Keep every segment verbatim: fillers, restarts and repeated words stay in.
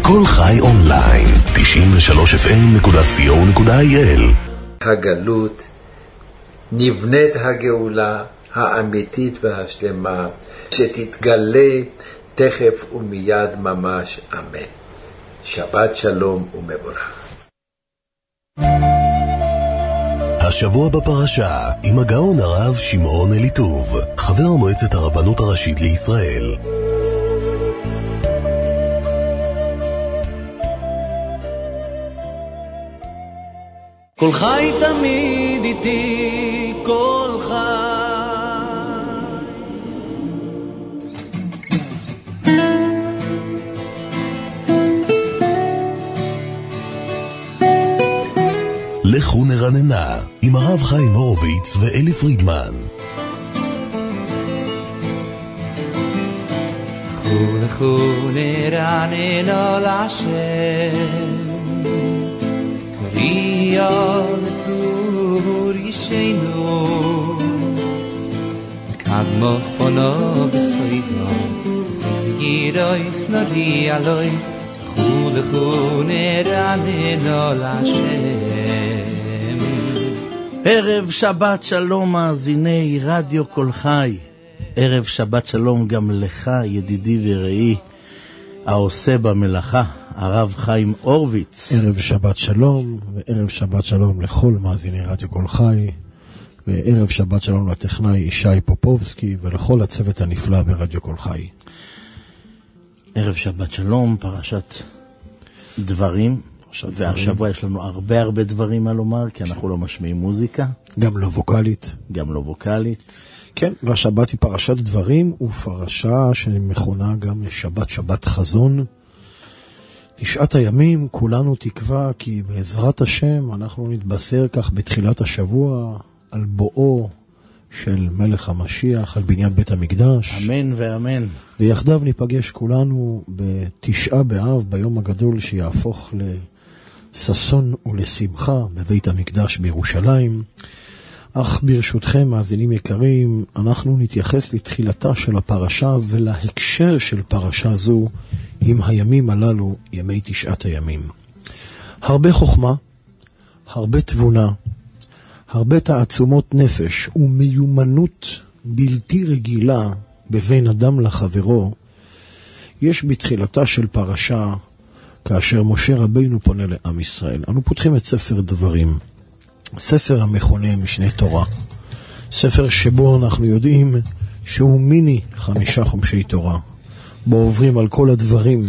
כל חי אונליין, תשעים ושלוש אף אם נקודה סי או נקודה איי אל. הגלות, נבנית הגאולה האמיתית והשלמה, שתתגלה תכף ומיד ממש, אמן. שבת שלום ומבורך. השבוע בפרשה עם הגאון הרב שמעון אליטוב, חבר מועצת הרבנות הראשית לישראל. כל חי תמיד איתי, כל חי. לכו נרננה עם הרב חיים הורוביץ ואלי פרידמן. לכו לכו נרננה להשם, קריאה לצור ישנו, קדמו פונו בסוידו, ידויס נודי אלוי. לכו לכו נרננה להשם. ערב שבת שלום מאזיני רדיו כל חי. ערב שבת שלום גם לך ידידי ורעי העושה במלאכה, הרב חיים הורוביץ. ערב שבת שלום, וערב שבת שלום לכל מאזיני רדיו כל חי, וערב שבת שלום לטכנאי ישי פופובסקי ולכל הצוות הנפלא ברדיו כל חי. ערב שבת שלום, פרשת דברים. והשבוע יש לנו הרבה הרבה דברים מה לומר, כי אנחנו לא משמיעים מוזיקה. גם לא ווקלית. גם לא ווקלית. כן, והשבת היא פרשת דברים, ופרשה שמכונה גם שבת שבת חזון. תשעת הימים, כולנו תקווה כי בעזרת השם אנחנו נתבשר כך בתחילת השבוע על בואו של מלך המשיח, על בניין בית המקדש. אמן ואמן. ויחדיו ניפגש כולנו בתשעה באב, ביום הגדול שיהפוך לששון ולשמחה בבית המקדש בירושלים. אך ברשותכם, מאזינים יקרים, אנחנו נתייחס לתחילתה של הפרשה ולהקשר של פרשה זו עם הימים הללו, ימי תשעת הימים. הרבה חוכמה, הרבה תבונה, הרבה תעצומות נפש ומיומנות בלתי רגילה בבין אדם לחברו, יש בתחילתה של פרשה כאשר משה רבינו פונה לעם ישראל. אנו פותחים את ספר דברים, ספר המכונה משנה תורה, ספר שבו אנחנו יודעים שהוא מיני חמישה חומשי תורה, בו עוברים על כל הדברים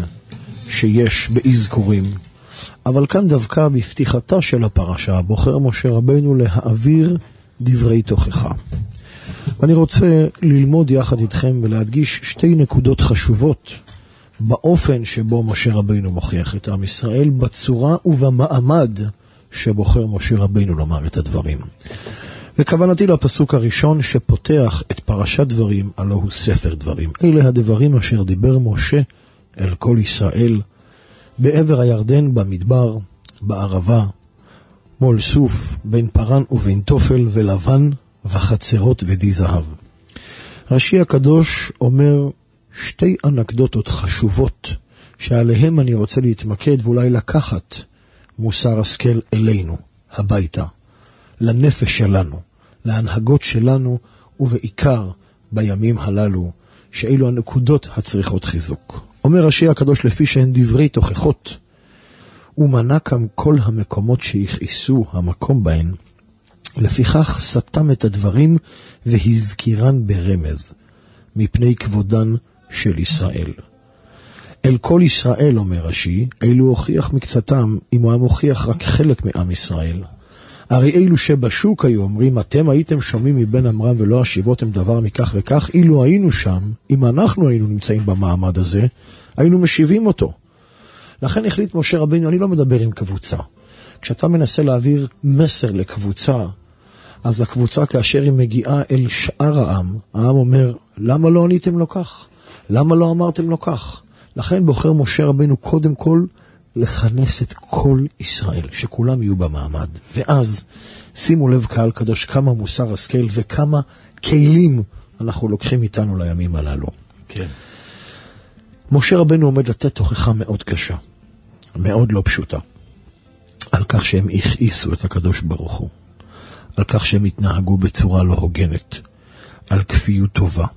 שיש באזכורים. אבל כאן דווקא בפתיחתה של הפרשה בוחר משה רבינו להעביר דברי תוכחה. ואני רוצה ללמוד יחד איתכם ולהדגיש שתי נקודות חשובות באופן שבו משה רבינו מוכיח את עם ישראל, בצורה ובמעמד שבוחר משה רבינו לומר את הדברים. וכוונתי לפסוק הראשון שפותח את פרשת דברים, הלא הוא ספר דברים. אלה הדברים אשר דיבר משה אל כל ישראל בעבר הירדן, במדבר, בערבה, מול סוף, בין פרן ובין תופל ולבן וחצרות ודי זהב. רש"י הקדוש אומר שתי אנקדוטות חשובות שעליהם אני רוצה להתמקד ואולי לקחת מוסר השכל אלינו, הביתה, לנפש שלנו, להנהגות שלנו, ובעיקר בימים הללו, שאילו הנקודות הצריכות חיזוק. אומר רש"י הקדוש לפי שהן דברי תוכחות, ומנה כאן כל המקומות שיכעסו המקום בהן, לפיכך סתם את הדברים והזכירן ברמז, מפני כבודן של ישראל. אל כל ישראל, אומר רש"י, אילו הוכיח מקצתם, אם הוא היה מוכיח רק חלק מעם ישראל. הרי אילו שבשוק היו אומרים, אתם הייתם שומעים מבן אמרם ולא השיבותם דבר מכך וכך, אילו היינו שם, אם אנחנו היינו נמצאים במעמד הזה, היינו משיבים אותו. לכן החליט משה רבינו, אני לא מדבר עם קבוצה. כשאתה מנסה להעביר מסר לקבוצה, אז הקבוצה כאשר היא מגיעה אל שאר העם, העם אומר, למה לא עניתם לו כך? למה לא אמרתם לו כך? לכן בוחר משה רבינו קודם כל לכנס את כל ישראל, שכולם יהיו במעמד. ואז שימו לב קהל קדוש כמה מוסר השכל וכמה כלים אנחנו לוקחים איתנו לימים הללו. כן. משה רבינו עומד לתת תוכחה מאוד קשה. מאוד לא פשוטה. על כך שהם הכעיסו את הקדוש ברוך הוא. על כך שהם התנהגו בצורה לא הוגנת. על כפיות טובה.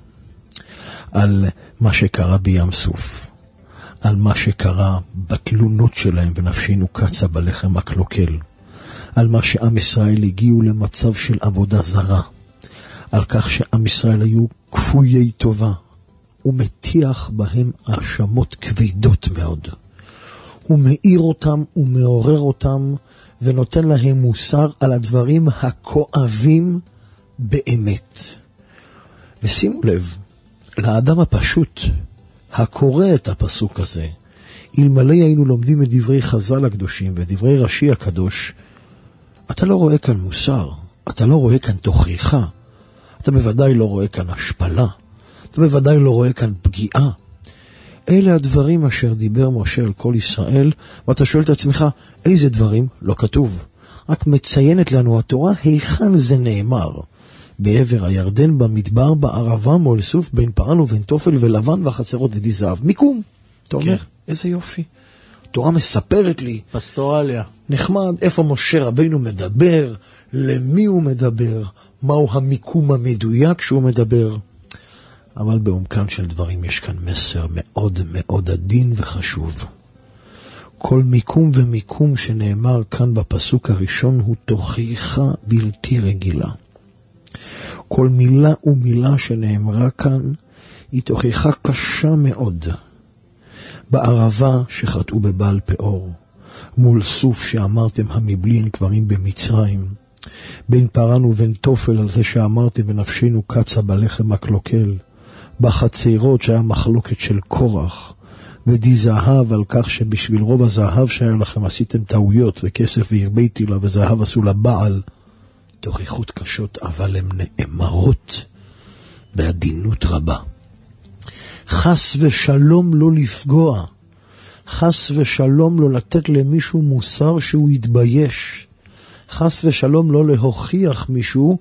על מה שקרה בים סוף. על מה שקרה בתלונות שלהם ונפשנו קצה בלחם הקלוקל. על מה שעם ישראל הגיעו למצב של עבודה זרה. על כך שעם ישראל היו כפויי טובה. הוא מטיח בהם האשמות כבדות מאוד. הוא מאיר אותם, הוא מעורר אותם, ונותן להם מוסר על הדברים הכואבים באמת. ושימו לב, לאדם הפשוט, הקורא את הפסוק הזה, אלמלא היינו לומדים את דברי חז"ל הקדושים ודברי רש"י הקדוש, אתה לא רואה כאן מוסר, אתה לא רואה כאן תוכחה, אתה בוודאי לא רואה כאן השפלה, אתה בוודאי לא רואה כאן פגיעה. אלה הדברים אשר דיבר משה על כל ישראל, ואתה שואל את עצמך, איזה דברים? לא כתוב. רק מציינת לנו התורה, היכן זה נאמר? בעבר הירדן, במדבר, בערבה, מול סוף, בין פרן ובין תופל ולבן והחצרות ודי זהב. מיקום. אתה אומר, כן. איזה יופי. התורה מספרת לי. פסטורליה. נחמד, איפה משה רבינו מדבר, למי הוא מדבר, מהו המיקום המדויק שהוא מדבר. אבל בעומקם של דברים יש כאן מסר מאוד מאוד עדין וחשוב. כל מיקום ומיקום שנאמר כאן בפסוק הראשון הוא תוכחה בלתי רגילה. כל מילה ומילה שנאמרה כאן היא תוכחה קשה מאוד. בערבה שחטאו בבעל פאור, מול סוף שאמרתם המבלין קברים במצרים, בין פרן ובין תופל על זה שאמרתם ונפשנו קצה בלחם הקלוקל, בחצרות שהיה מחלוקת של קורח, ודי זהב על כך שבשביל רוב הזהב שהיה לכם עשיתם טעויות, וכסף והרביתי לה וזהב עשו לבעל, תוכחות קשות, אבל הן נאמרות בעדינות רבה. חס ושלום לא לפגוע, חס ושלום לא לתת למישהו מוסר שהוא יתבייש, חס ושלום לא להוכיח מישהו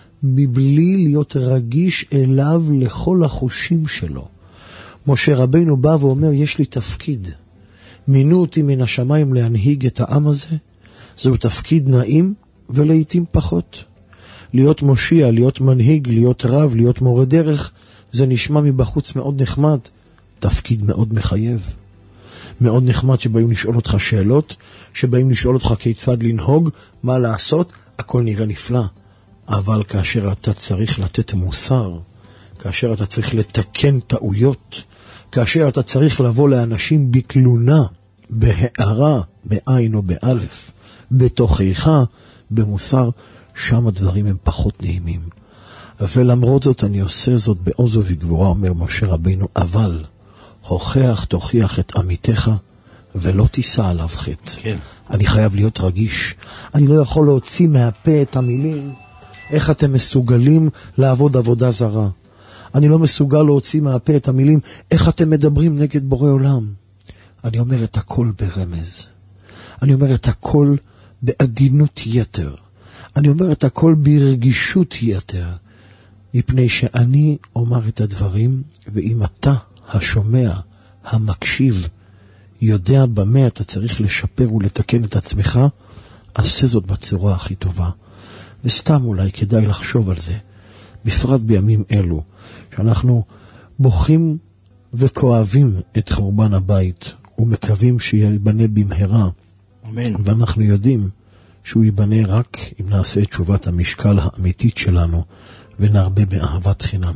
מבלי להיות רגיש אליו לכל החושים שלו. משה רבינו בא ואומר, יש לי תפקיד. מינו אותי מן השמיים להנהיג את העם הזה. זהו תפקיד נעים ולעיתים פחות. להיות מושיע, להיות מנהיג, להיות רב, להיות מורה דרך, זה נשמע מבחוץ מאוד נחמד. תפקיד מאוד מחייב. מאוד נחמד שבאים לשאול אותך שאלות, שבאים לשאול אותך כיצד לנהוג, מה לעשות, הכל נראה נפלא. אבל כאשר אתה צריך לתת מוסר, כאשר אתה צריך לתקן טעויות, כאשר אתה צריך לבוא לאנשים בתלונה, בהערה, בעין או באלף, בתוכחה, במוסר, שם הדברים הם פחות נעימים. ולמרות זאת אני עושה זאת בעוז ובגבורה, אומר משה רבינו, אבל הוכח תוכיח את עמיתך ולא תישא עליו חטא. כן. אני חייב להיות רגיש. אני לא יכול להוציא מהפה את המילים, איך אתם מסוגלים לעבוד עבודה זרה. אני לא מסוגל להוציא מהפה את המילים, איך אתם מדברים נגד בורא עולם. אני אומר את הכל ברמז. אני אומר את הכל בעדינות יתר. אני אומר את הכל ברגישות יתר. מפני שאני אומר את הדברים, ואם אתה, השומע, המקשיב, יודע במה אתה צריך לשפר ולתקן את עצמך, עשה זאת בצורה הכי טובה. וסתם אולי כדאי לחשוב על זה, בפרט בימים אלו, שאנחנו בוכים וכואבים את חורבן הבית, ומקווים שיבנה במהרה. אמן. ואנחנו יודעים שהוא ייבנה רק אם נעשה את תשובת המשקל האמיתית שלנו, ונרבה באהבת חינם.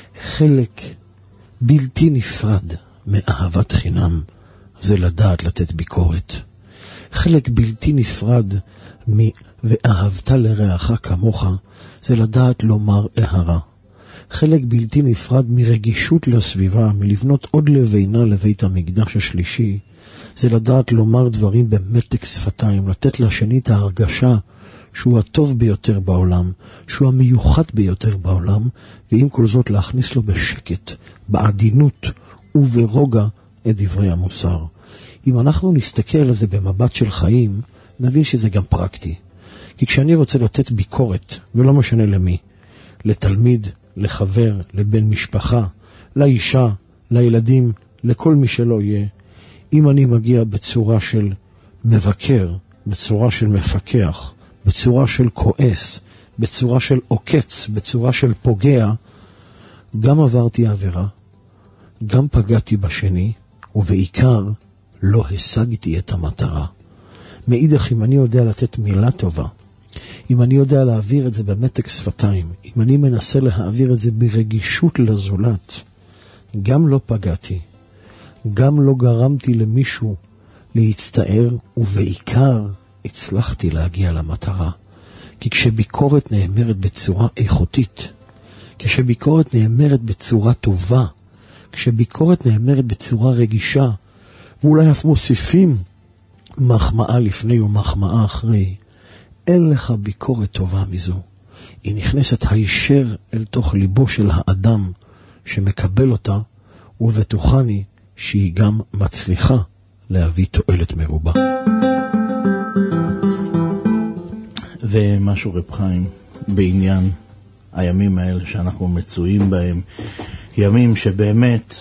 חלק בלתי נפרד מאהבת חינם, זה לדעת לתת ביקורת. חלק בלתי נפרד מ... ואהבת לרעך כמוך, זה לדעת לומר הערה. חלק בלתי נפרד מרגישות לסביבה, מלבנות עוד לבינה לבית המקדש השלישי, זה לדעת לומר דברים במתק שפתיים, לתת לשני את ההרגשה שהוא הטוב ביותר בעולם, שהוא המיוחד ביותר בעולם, ועם כל זאת להכניס לו בשקט, בעדינות וברוגע את דברי המוסר. אם אנחנו נסתכל על זה במבט של חיים, נבין שזה גם פרקטי. כי כשאני רוצה לתת ביקורת, ולא משנה למי, לתלמיד, לחבר, לבן משפחה, לאישה, לילדים, לכל מי שלא יהיה, אם אני מגיע בצורה של מבקר, בצורה של מפקח, בצורה של כועס, בצורה של עוקץ, בצורה של פוגע, גם עברתי עבירה, גם פגעתי בשני, ובעיקר לא השגתי את המטרה. מאידך, אם אני יודע לתת מילה טובה, אם אני יודע להעביר את זה במתק שפתיים, אם אני מנסה להעביר את זה ברגישות לזולת, גם לא פגעתי, גם לא גרמתי למישהו להצטער, ובעיקר הצלחתי להגיע למטרה. כי כשביקורת נאמרת בצורה איכותית, כשביקורת נאמרת בצורה טובה, כשביקורת נאמרת בצורה רגישה, ואולי אף מוסיפים מחמאה לפני ומחמאה אחרי, אין לך ביקורת טובה מזו. היא נכנסת הישר אל תוך ליבו של האדם שמקבל אותה, ובטוחני שהיא גם מצליחה להביא תועלת מרובה. ומשהו רב חיים בעניין הימים האלה שאנחנו מצויים בהם, ימים שבאמת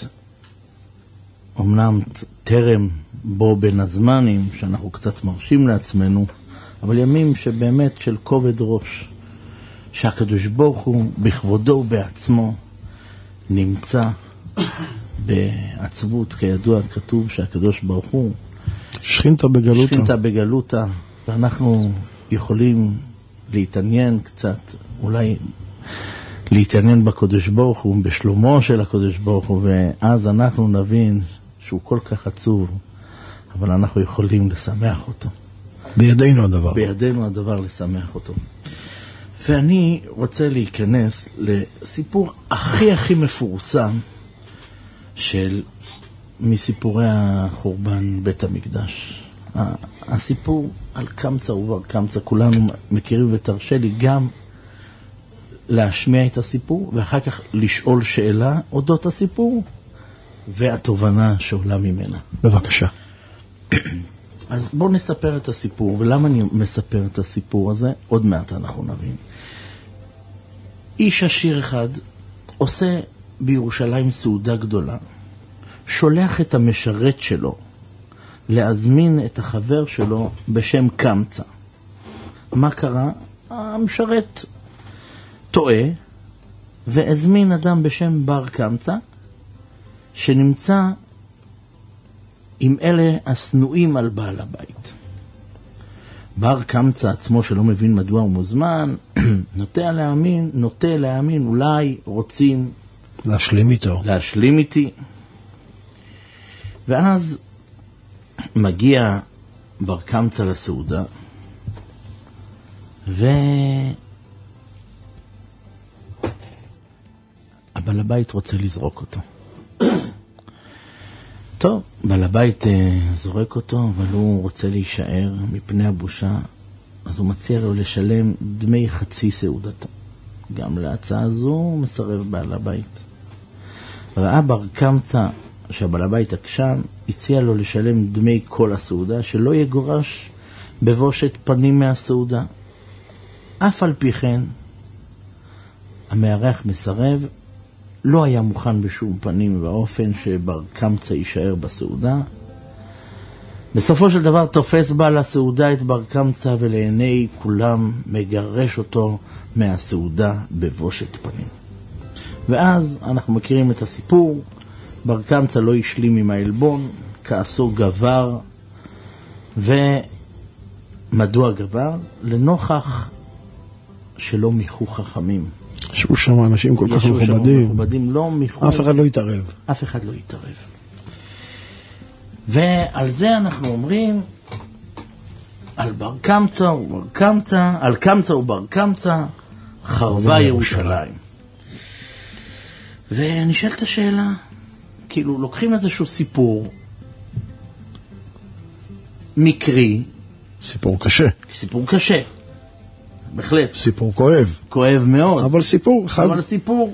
אמנם טרם בו בין הזמנים שאנחנו קצת מרשים לעצמנו, אבל ימים שבאמת של כובד ראש, שהקדוש ברוך הוא בכבודו ובעצמו נמצא בעצבות. כידוע כתוב שהקדוש ברוך הוא שכינתה בגלותה, שכינתה בגלותה, ואנחנו יכולים להתעניין קצת, אולי להתעניין בקדוש ברוך הוא, בשלומו של הקדוש ברוך הוא, ואז אנחנו נבין שהוא כל כך עצוב, אבל אנחנו יכולים לשמח אותו. בידינו הדבר. בידינו הדבר לשמח אותו. ואני רוצה להיכנס לסיפור הכי הכי מפורסם של מסיפורי החורבן בית המקדש. הסיפור על קמצא ובר קמצא, כולנו מכירים, ותרשה לי גם להשמיע את הסיפור ואחר כך לשאול שאלה אודות הסיפור והתובנה שעולה ממנה. בבקשה. אז בואו נספר את הסיפור. ולמה אני מספר את הסיפור הזה? עוד מעט אנחנו נבין. איש עשיר אחד עושה בירושלים סעודה גדולה, שולח את המשרת שלו להזמין את החבר שלו בשם קמצא. מה קרה? המשרת טועה והזמין אדם בשם בר קמצא, שנמצא עם אלה הסנועים על בעל הבית. בר קמצא עצמו, שלא מבין מדוע הוא מוזמן, נוטה להאמין, נוטה להאמין, אולי רוצים להשלים איתו. להשלים איתי. ואז מגיע בר קמצא לסעודה, והבעל הבית רוצה לזרוק אותו. טוב, בעל הבית זורק אותו, אבל הוא רוצה להישאר מפני הבושה, אז הוא מציע לו לשלם דמי חצי סעודתו. גם להצעה הזו הוא מסרב בעל הבית. ראה בר קמצא שהבעל הבית עקשן, הציע לו לשלם דמי כל הסעודה, שלא יגורש בבושת פנים מהסעודה. אף על פי כן, המארח מסרב, לא היה מוכן בשום פנים ואופן שבר קמצא יישאר בסעודה. בסופו של דבר תופס בעל הסעודה את בר קמצא, ולעיני כולם מגרש אותו מהסעודה בבושת פנים. ואז אנחנו מכירים את הסיפור. בר קמצא לא השלים עם העלבון, כעסו גבר. ומדוע גבר? לנוכח שלא מיחו חכמים. ישבו שם אנשים כל כך מכובדים. מכובדים, לא מיחו. אף אחד לא יתערב. אף אחד לא יתערב. ועל זה אנחנו אומרים, על בר קמצא ובר קמצא, על קמצא ובר קמצא, חרבה ירושלים. ונשאלת השאלה, כאילו לוקחים איזשהו סיפור מקרי, סיפור קשה. סיפור קשה, בהחלט. סיפור כואב. כואב מאוד. אבל סיפור אחד. אבל סיפור.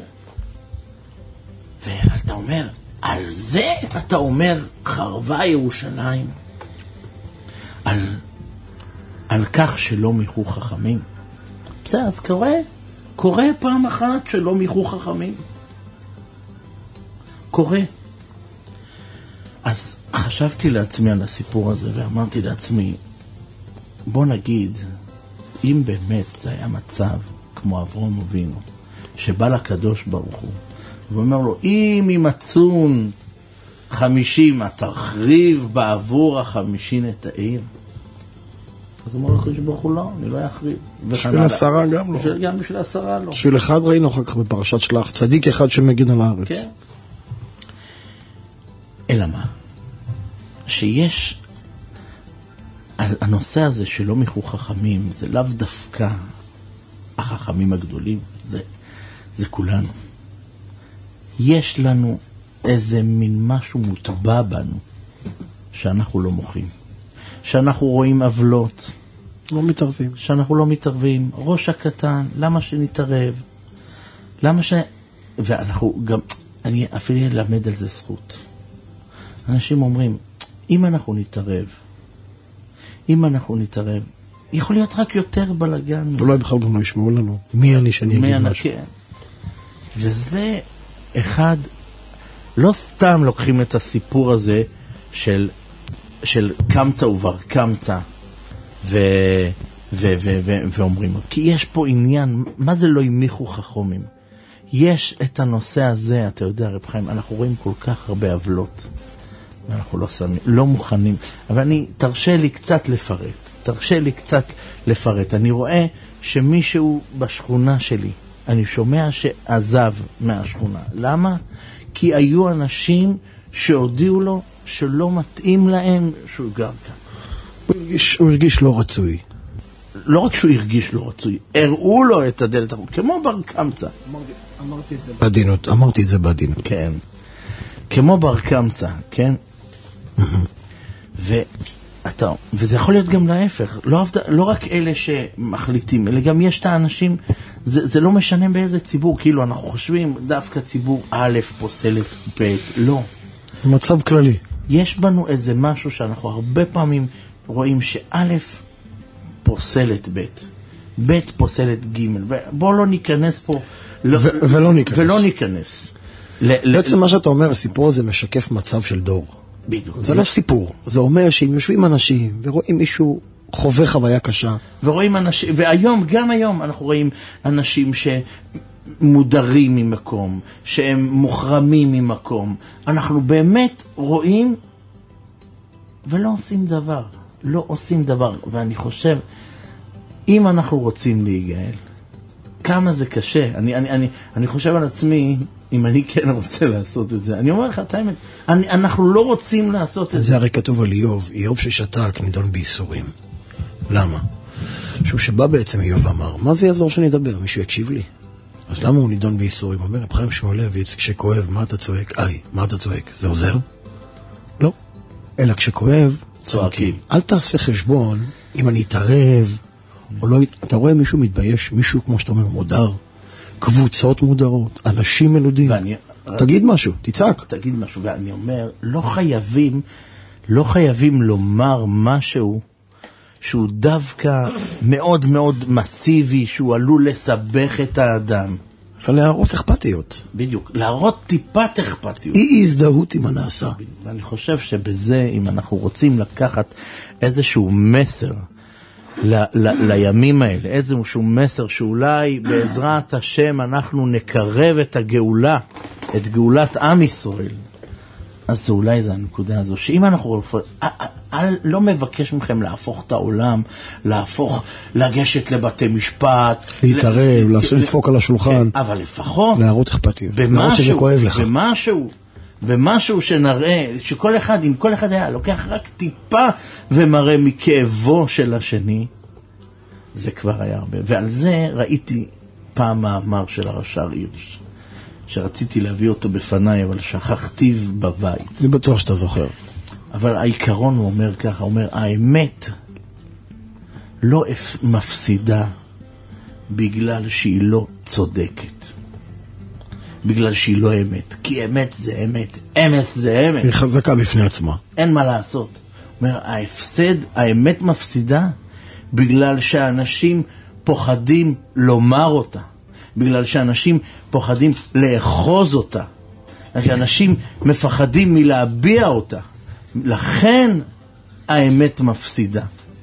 ואתה אומר, על זה אתה אומר חרבה ירושלים, על, על כך שלא מיחו חכמים. בסדר, אז קורה, קורה פעם אחת שלא מיחו חכמים. קורה. אז חשבתי לעצמי על הסיפור הזה, ואמרתי לעצמי, בוא נגיד, אם באמת זה היה מצב כמו אברהם אבינו, שבא לקדוש ברוך הוא, ואומר לו, אם ימצאון חמישים, תחריב בעבור החמישין את העיר. אז אמר לך ברוך הוא, לא, אני לא אחריב. בשביל עשרה גם לא. גם בשביל עשרה לא. בשביל אחד ראינו אחר כך בפרשת שלח, צדיק אחד שמגן על הארץ. כן. אלא מה? שיש הנושא הזה שלא מיחו חכמים, זה לאו דווקא החכמים הגדולים, זה, זה כולנו. יש לנו איזה מין משהו מוטבע בנו שאנחנו לא מוחים, שאנחנו רואים עוולות, לא מתערבים, שאנחנו לא מתערבים. ראש הקטן, למה שנתערב? למה ש... ואנחנו גם, אני אפילו אלמד על זה זכות. אנשים אומרים, אם אנחנו נתערב, אם אנחנו נתערב, יכול להיות רק יותר בלגן. אולי בכלל גם לא ישמעו לנו. מי אני שאני אגיד משהו? כן. וזה אחד, לא סתם לוקחים את הסיפור הזה של, של קמצא ובר קמצא, ו, ו, ו, ו, ואומרים, כי יש פה עניין, מה זה לא ימיחו חכמים? יש את הנושא הזה, אתה יודע, רב חיים, אנחנו רואים כל כך הרבה עוולות, ואנחנו לא שמים, לא מוכנים, אבל אני, תרשה לי קצת לפרט, תרשה לי קצת לפרט. אני רואה שמישהו בשכונה שלי, אני שומע שעזב מהשכונה. למה? כי היו אנשים שהודיעו לו שלא מתאים להם שהוא גר כאן. הוא הרגיש, הוא הרגיש לא רצוי. לא רק שהוא הרגיש לא רצוי, הראו לו את הדלת החוצה, כמו בר קמצא. אמרתי, אמרתי את זה בעדינות, אמרתי את זה בעדינות. כן. כמו בר קמצא, כן? ואתה, וזה יכול להיות גם להפך, לא, לא רק אלה שמחליטים, אלא גם יש את האנשים, זה, זה לא משנה באיזה ציבור, כאילו אנחנו חושבים דווקא ציבור א' פוסלת ב', לא. מצב כללי. יש בנו איזה משהו שאנחנו הרבה פעמים רואים שא' פוסלת ב', ב' פוסלת ג', בוא לא ניכנס פה, לא, ו- ולא ניכנס. ולא ניכנס. בעצם מה שאתה אומר, הסיפור הזה משקף מצב של דור. בדיוק. זה לא סיפור, זה אומר שאם יושבים אנשים ורואים מישהו חווה חוויה קשה, ורואים אנשים, והיום, גם היום אנחנו רואים אנשים שמודרים ממקום, שהם מוחרמים ממקום, אנחנו באמת רואים ולא עושים דבר, לא עושים דבר. ואני חושב, אם אנחנו רוצים להיגאל, כמה זה קשה. אני, אני, אני, אני חושב על עצמי, אם אני כן רוצה לעשות את זה, אני אומר לך, את האמת, אני, אנחנו לא רוצים לעשות את זה. זה הרי כתוב על איוב, איוב ששתק נידון בייסורים. למה? שהוא שבא בעצם איוב אמר, מה זה יעזור שאני אדבר? מישהו יקשיב לי. אז למה הוא נידון בייסורים? הוא אומר, רב חיים שמואלביץ, כשכואב, מה אתה צועק? איי, מה אתה צועק? זה עוזר? לא. אלא כשכואב, צועקים. אל תעשה חשבון, אם אני אתערב, או לא, אתה רואה מישהו מתבייש, מישהו כמו שאתה אומר, מודר, קבוצות מודרות, אנשים מלודים. ואני, תגיד משהו, תצעק. תגיד משהו, ואני אומר, לא חייבים, לא חייבים לומר משהו שהוא דווקא מאוד מאוד מסיבי, שהוא עלול לסבך את האדם. להראות אכפתיות. בדיוק, להראות טיפת אכפתיות. אי הזדהות עם הנעשה. ואני חושב שבזה, אם אנחנו רוצים לקחת איזשהו מסר ל, ל, לימים האלה, איזשהו מסר שאולי בעזרת השם אנחנו נקרב את הגאולה, את גאולת עם ישראל, אז אולי זה הנקודה הזו, שאם אנחנו לא מבקש מכם להפוך את העולם, להפוך, לגשת לבתי משפט, להתערב, לדפוק על השולחן, אבל לפחות להראות אכפתיות, להראות שזה כואב לך. במשהו, במשהו שנראה, שכל אחד, אם כל אחד היה לוקח רק טיפה ומראה מכאבו של השני, זה כבר היה הרבה. ועל זה ראיתי פעם מאמר של הרש"ר הירש, שרציתי להביא אותו בפניי, אבל שכחתיו בבית. אני בטוח שאתה זוכר. אבל העיקרון הוא אומר ככה, הוא אומר, האמת לא מפסידה בגלל שהיא לא צודקת. בגלל שהיא לא אמת. כי אמת זה אמת. אמס זה אמת. היא חזקה בפני עצמה. אין מה לעשות. הוא אומר, ההפסד, האמת מפסידה בגלל שאנשים פוחדים לומר אותה. בגלל שאנשים פוחדים לאחוז אותה. שאנשים מפחדים מלהביע אותה. לכן האמת מפסידה.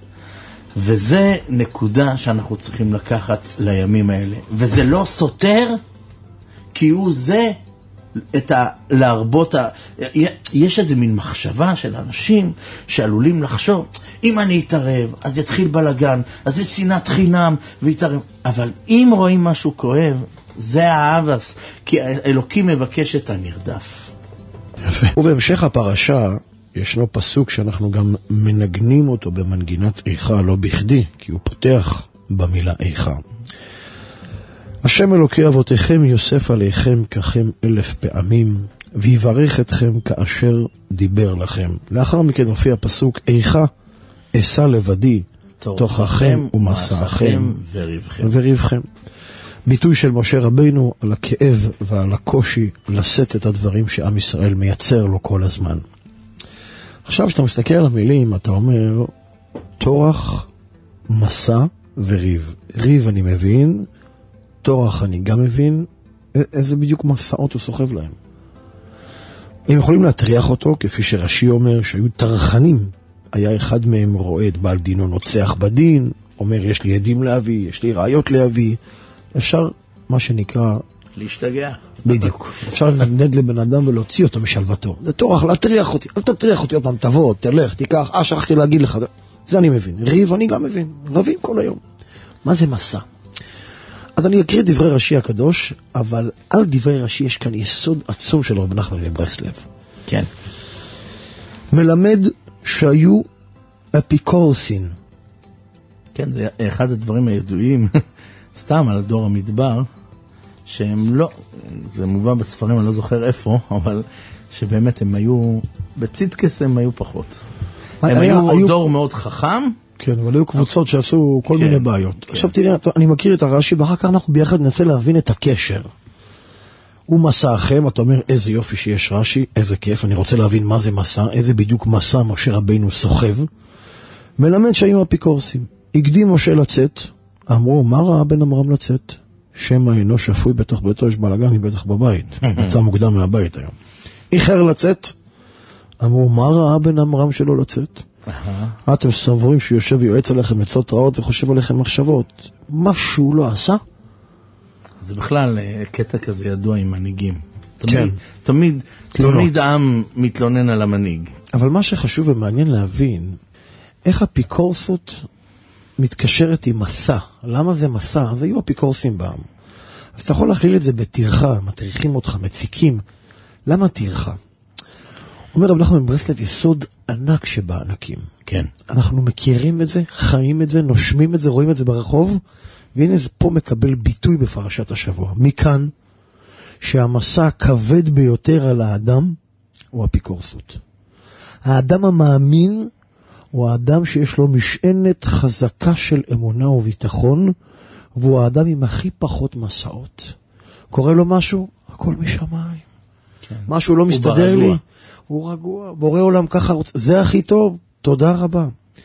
וזה נקודה שאנחנו צריכים לקחת לימים האלה. וזה לא סותר, כי הוא זה את ה... להרבות ה... יש איזה מין מחשבה של אנשים שעלולים לחשוב, אם אני אתערב, אז יתחיל בלגן, אז זה שנאת חינם, ויתערב. אבל אם רואים משהו כואב, זה האבס, כי אלוקים מבקש את הנרדף. יפה. ובהמשך הפרשה, ישנו פסוק שאנחנו גם מנגנים אותו במנגינת איכה, לא בכדי, כי הוא פותח במילה איכה. השם אלוקי אבותיכם יוסף עליכם ככם אלף פעמים, ויברך אתכם כאשר דיבר לכם. לאחר מכן מופיע פסוק איכה, אשא לבדי, תוככם ומסעכם וריבכם. וריבכם. ביטוי של משה רבינו על הכאב ועל הקושי לשאת את הדברים שעם ישראל מייצר לו כל הזמן. עכשיו שאתה מסתכל על המילים, אתה אומר, תורח, מסע וריב. ריב אני מבין, תורח אני גם מבין, איזה בדיוק מסעות הוא סוחב להם. הם יכולים להטריח אותו, כפי שרש"י אומר, שהיו תרחנים. היה אחד מהם רועד, בעל דינו נוצח בדין, אומר, יש לי עדים להביא, יש לי ראיות להביא. אפשר, מה שנקרא... להשתגע. בדיוק. אפשר לנדנד לבן אדם ולהוציא אותו משלוותו. זה תורח, להטריח אותי. אל תטריח אותי עוד פעם, תבוא, תלך, תיקח. אה, שכחתי להגיד לך. זה אני מבין. ריב אני גם מבין. רבים כל היום. מה זה מסע? אז אני אקריא דברי רש"י הקדוש, אבל על דברי רש"י יש כאן יסוד עצום של רבי נחמן מברסלב. כן. מלמד שהיו אפיקורסין. כן, זה אחד הדברים הידועים, סתם על דור המדבר, שהם לא, זה מובא בספרים, אני לא זוכר איפה, אבל שבאמת הם היו, בצדקס הם היו פחות. הם היה, היו, היו דור מאוד חכם. כן, אבל היו קבוצות שעשו כל כן, מיני בעיות. כן. עכשיו תראה, אני מכיר את הרש"י, ואחר כך אנחנו ביחד ננסה להבין את הקשר. הוא מסעכם, אתה אומר איזה יופי שיש רש"י, איזה כיף, אני רוצה להבין מה זה מסע, איזה בדיוק מסע משה רבינו סוחב. מלמד שהיו אפיקורסים. הקדים משה לצאת, אמרו, מה ראה בן אמרם לצאת? שמא אינו שפוי בתוך ביתו, יש בלגן, היא בטח בבית. יצא מוקדם מהבית היום. איחר לצאת, אמרו, מה ראה בן אמרם שלו לצאת? אתם סוברים שהוא יושב ויועץ עליכם עצות רעות וחושב עליכם מחשבות. מה שהוא לא עשה? זה בכלל קטע כזה ידוע עם מנהיגים. כן. תמיד, תמיד העם מתלונן על המנהיג. אבל מה שחשוב ומעניין להבין, איך אפיקורסות מתקשרת עם מסע. למה זה מסע? אז היו אפיקורסים בעם. אז אתה יכול להכליל את זה בתירחה, מטריחים אותך, מציקים. למה תירחה? אומר רב נחמן מברסלב, יסוד ענק שבענקים. כן. אנחנו מכירים את זה, חיים את זה, נושמים את זה, רואים את זה ברחוב, והנה זה פה מקבל ביטוי בפרשת השבוע. מכאן שהמסע הכבד ביותר על האדם הוא אפיקורסות. האדם המאמין הוא האדם שיש לו משענת חזקה של אמונה וביטחון, והוא האדם עם הכי פחות מסעות. קורא לו משהו, הכל משמיים. כן. משהו לא מסתדר לי, הוא רגוע, בורא עולם ככה, זה הכי טוב, תודה רבה.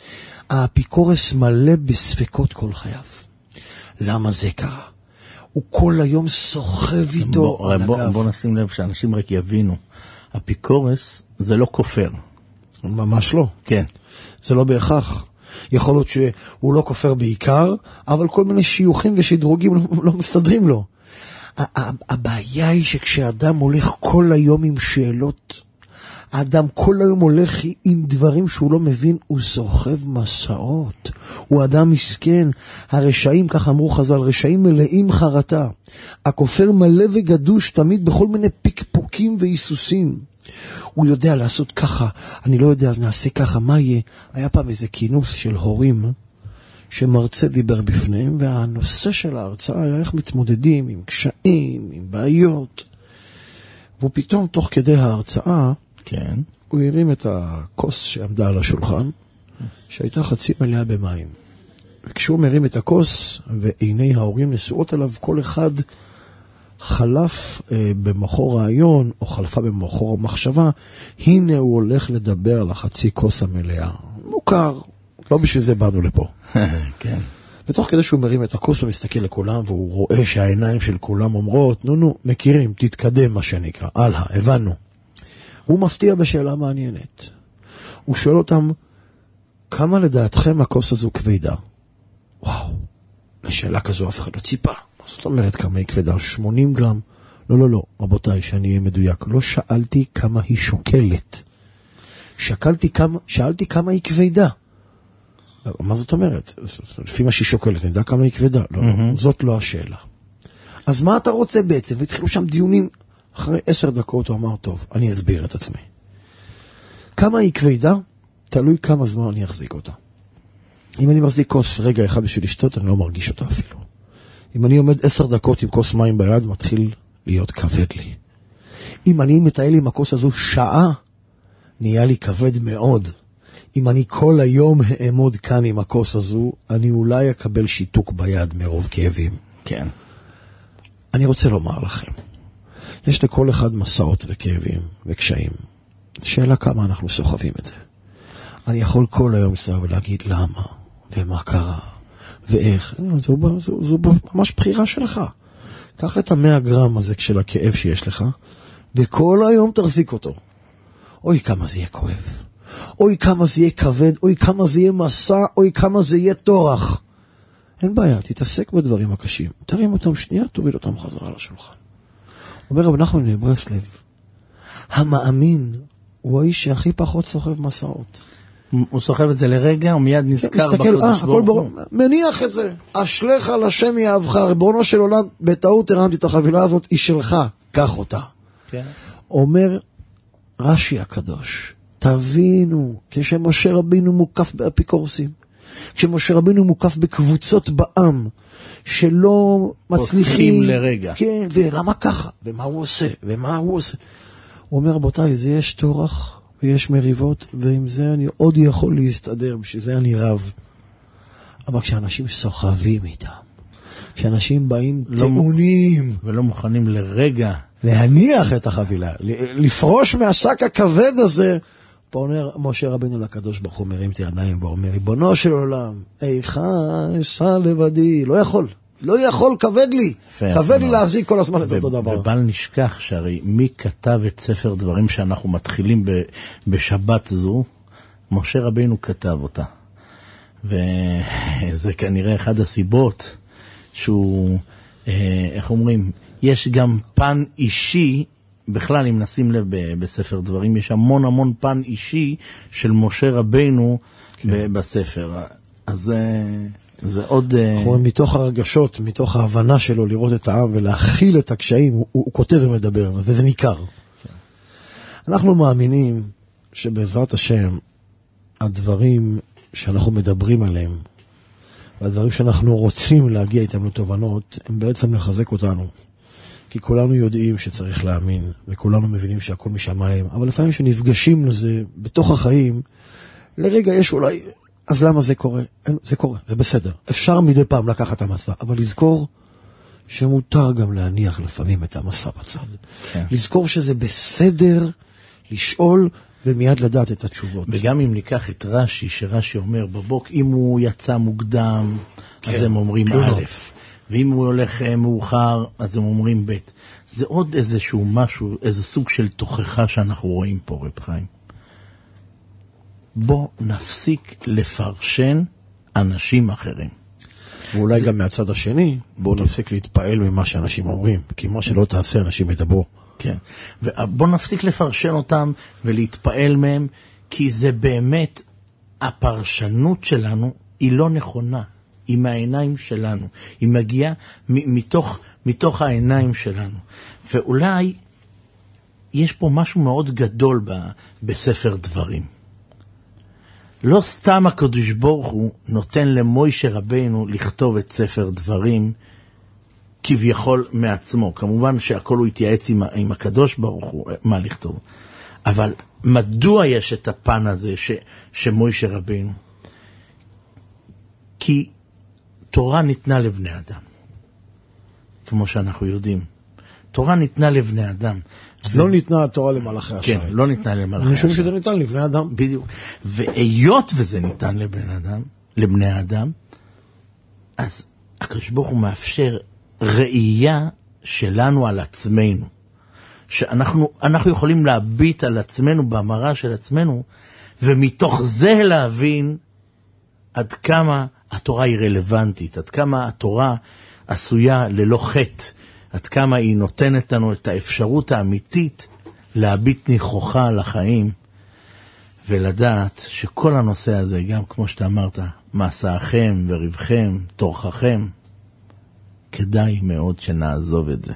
האפיקורס מלא בספקות כל חייו. למה זה קרה? הוא כל היום סוחב איתו בוא, על בוא, הגב. בוא נשים לב שאנשים רק יבינו, אפיקורס זה לא כופר. ממש לא. כן. זה לא בהכרח. יכול להיות שהוא לא כופר בעיקר, אבל כל מיני שיוחים ושדרוגים לא, לא מסתדרים לו. הבעיה היא שכשאדם הולך כל היום עם שאלות, האדם כל היום הולך עם דברים שהוא לא מבין, הוא סוחב מסעות. הוא אדם מסכן. הרשעים, כך אמרו חז"ל, רשעים מלאים חרטה. הכופר מלא וגדוש תמיד בכל מיני פיקפוקים והיסוסים. הוא יודע לעשות ככה, אני לא יודע, אז נעשה ככה, מה יהיה? היה פעם איזה כינוס של הורים שמרצה דיבר בפניהם, והנושא של ההרצאה היה איך מתמודדים עם קשיים, עם בעיות. והוא פתאום תוך כדי ההרצאה, כן. הוא הרים את הכוס שעמדה על השולחן, שהייתה חצי מלאה במים. וכשהוא מרים את הכוס, ועיני ההורים נשואות עליו, כל אחד חלף אה, במחור רעיון, או חלפה במחור מחשבה, הנה הוא הולך לדבר על החצי כוס המלאה. מוכר, לא בשביל זה באנו לפה. כן. ותוך כדי שהוא מרים את הכוס, הוא מסתכל לכולם, והוא רואה שהעיניים של כולם אומרות, נו נו, מכירים, תתקדם מה שנקרא, הלאה, הבנו. הוא מפתיע בשאלה מעניינת. הוא שואל אותם, כמה לדעתכם הכוס הזו כבדה? וואו, לשאלה כזו אף אחד לא ציפה. מה זאת אומרת כמה היא כבדה? שמונים גרם? לא, לא, לא, רבותיי, שאני אהיה מדויק. לא שאלתי כמה היא שוקלת. שקלתי כמה, שאלתי כמה היא כבדה. מה זאת אומרת? לפי מה שהיא שוקלת, אני יודע כמה היא כבדה. לא, mm-hmm. זאת לא השאלה. אז מה אתה רוצה בעצם? והתחילו שם דיונים. אחרי עשר דקות הוא אמר, טוב, אני אסביר את עצמי. כמה היא כבדה? תלוי כמה זמן אני אחזיק אותה. אם אני מחזיק כוס רגע אחד בשביל לשתות, אני לא מרגיש אותה אפילו. אם אני עומד עשר דקות עם כוס מים ביד, מתחיל להיות כבד לי. אם אני מטייל עם הכוס הזו שעה, נהיה לי כבד מאוד. אם אני כל היום אעמוד כאן עם הכוס הזו, אני אולי אקבל שיתוק ביד מרוב כאבים. כן. אני רוצה לומר לכם, יש לכל אחד מסעות וכאבים וקשיים. שאלה כמה אנחנו סוחבים את זה. אני יכול כל היום לסתר ולהגיד למה, ומה קרה, ואיך. זו, זו, זו ממש בחירה שלך. קח את המאה גרם הזה של הכאב שיש לך, וכל היום תחזיק אותו. אוי כמה זה יהיה כואב. אוי כמה זה יהיה כבד, אוי כמה זה יהיה מסע, אוי כמה זה יהיה תורח. אין בעיה, תתעסק בדברים הקשים. תרים אותם שנייה, תוביל אותם חזרה לשולחן. אומר רב נחמן מברסלב, המאמין הוא האיש שהכי פחות סוחב מסעות. הוא סוחב את זה לרגע, הוא מיד נזכר בקודש ברוך הוא. מניח את זה. אשליך לשם יאהבך, ריבונו של עולם, בטעות הרמתי את החבילה הזאת, היא שלך, קח אותה. אומר רש"י הקדוש, תבינו, כשמשה רבינו מוקף באפיקורסים, כשמשה רבינו מוקף בקבוצות בעם, שלא מצליחים לרגע. כן, ולמה ככה? ומה הוא עושה? ומה הוא עושה? הוא אומר, רבותיי, זה יש תורח ויש מריבות, ועם זה אני עוד יכול להסתדר, בשביל זה אני רב. אבל כשאנשים סוחבים איתם, כשאנשים באים לא טעונים, מ... ולא מוכנים לרגע להניח את החבילה, לפרוש מהשק הכבד הזה, פה אומר משה רבינו לקדוש ברוך הוא מרים את הידיים ואומר, ריבונו של עולם, איכה אשא לבדי, לא יכול, לא יכול, כבד לי, כבד לי להחזיק כל הזמן את אותו דבר. ובל נשכח שהרי מי כתב את ספר דברים שאנחנו מתחילים בשבת זו, משה רבינו כתב אותה. וזה כנראה אחד הסיבות שהוא, איך אומרים, יש גם פן אישי, בכלל אם נשים לב בספר דברים, יש המון המון פן אישי של משה רבינו כן. בספר. אז זה, זה עוד... אנחנו מתוך הרגשות, מתוך ההבנה שלו לראות את העם ולהכיל את הקשיים, הוא, הוא כותב ומדבר, וזה ניכר. כן. אנחנו מאמינים שבעזרת השם, הדברים שאנחנו מדברים עליהם, והדברים שאנחנו רוצים להגיע איתם לתובנות, הם בעצם לחזק אותנו. כי כולנו יודעים שצריך להאמין, וכולנו מבינים שהכל משמיים, אבל לפעמים שנפגשים לזה בתוך החיים, לרגע יש אולי, אז למה זה קורה? זה קורה, זה בסדר. אפשר מדי פעם לקחת את המסע, אבל לזכור שמותר גם להניח לפעמים את המסע בצד. כן. לזכור שזה בסדר לשאול ומיד לדעת את התשובות. וגם אם ניקח את רש"י, שרש"י אומר בבוק, אם הוא יצא מוקדם, כן. אז הם אומרים א', ואם הוא הולך מאוחר, אז הם אומרים ב'. זה עוד איזשהו משהו, איזה סוג של תוכחה שאנחנו רואים פה, רב חיים. בוא נפסיק לפרשן אנשים אחרים. ואולי זה... גם מהצד השני, בוא נפסיק להתפעל ממה שאנשים אומרים, כי מה שלא תעשה, אנשים ידברו. כן, ובוא נפסיק לפרשן אותם ולהתפעל מהם, כי זה באמת, הפרשנות שלנו היא לא נכונה. היא מהעיניים שלנו, היא מגיעה מתוך, מתוך העיניים שלנו. ואולי יש פה משהו מאוד גדול ב, בספר דברים. לא סתם הקדוש ברוך הוא נותן למוישה רבינו לכתוב את ספר דברים כביכול מעצמו. כמובן שהכל הוא התייעץ עם, עם הקדוש ברוך הוא מה לכתוב. אבל מדוע יש את הפן הזה ש, שמוישה רבינו? כי תורה ניתנה לבני אדם, כמו שאנחנו יודעים. תורה ניתנה לבני אדם. לא ו... ניתנה התורה למלאכי השרת. כן, לא ניתנה למלאכי השרת. משום שזה ניתן לבני אדם. בדיוק. והיות וזה ניתן לבני אדם, לבני אדם, אז הקדוש ברוך הוא מאפשר ראייה שלנו על עצמנו. שאנחנו אנחנו יכולים להביט על עצמנו, במראה של עצמנו, ומתוך זה להבין עד כמה התורה היא רלוונטית, עד כמה התורה עשויה ללא חטא, עד כמה היא נותנת לנו את האפשרות האמיתית להביט ניחוחה על החיים, ולדעת שכל הנושא הזה, גם כמו שאתה אמרת, מסעכם ורווחכם, תורככם, כדאי מאוד שנעזוב את זה,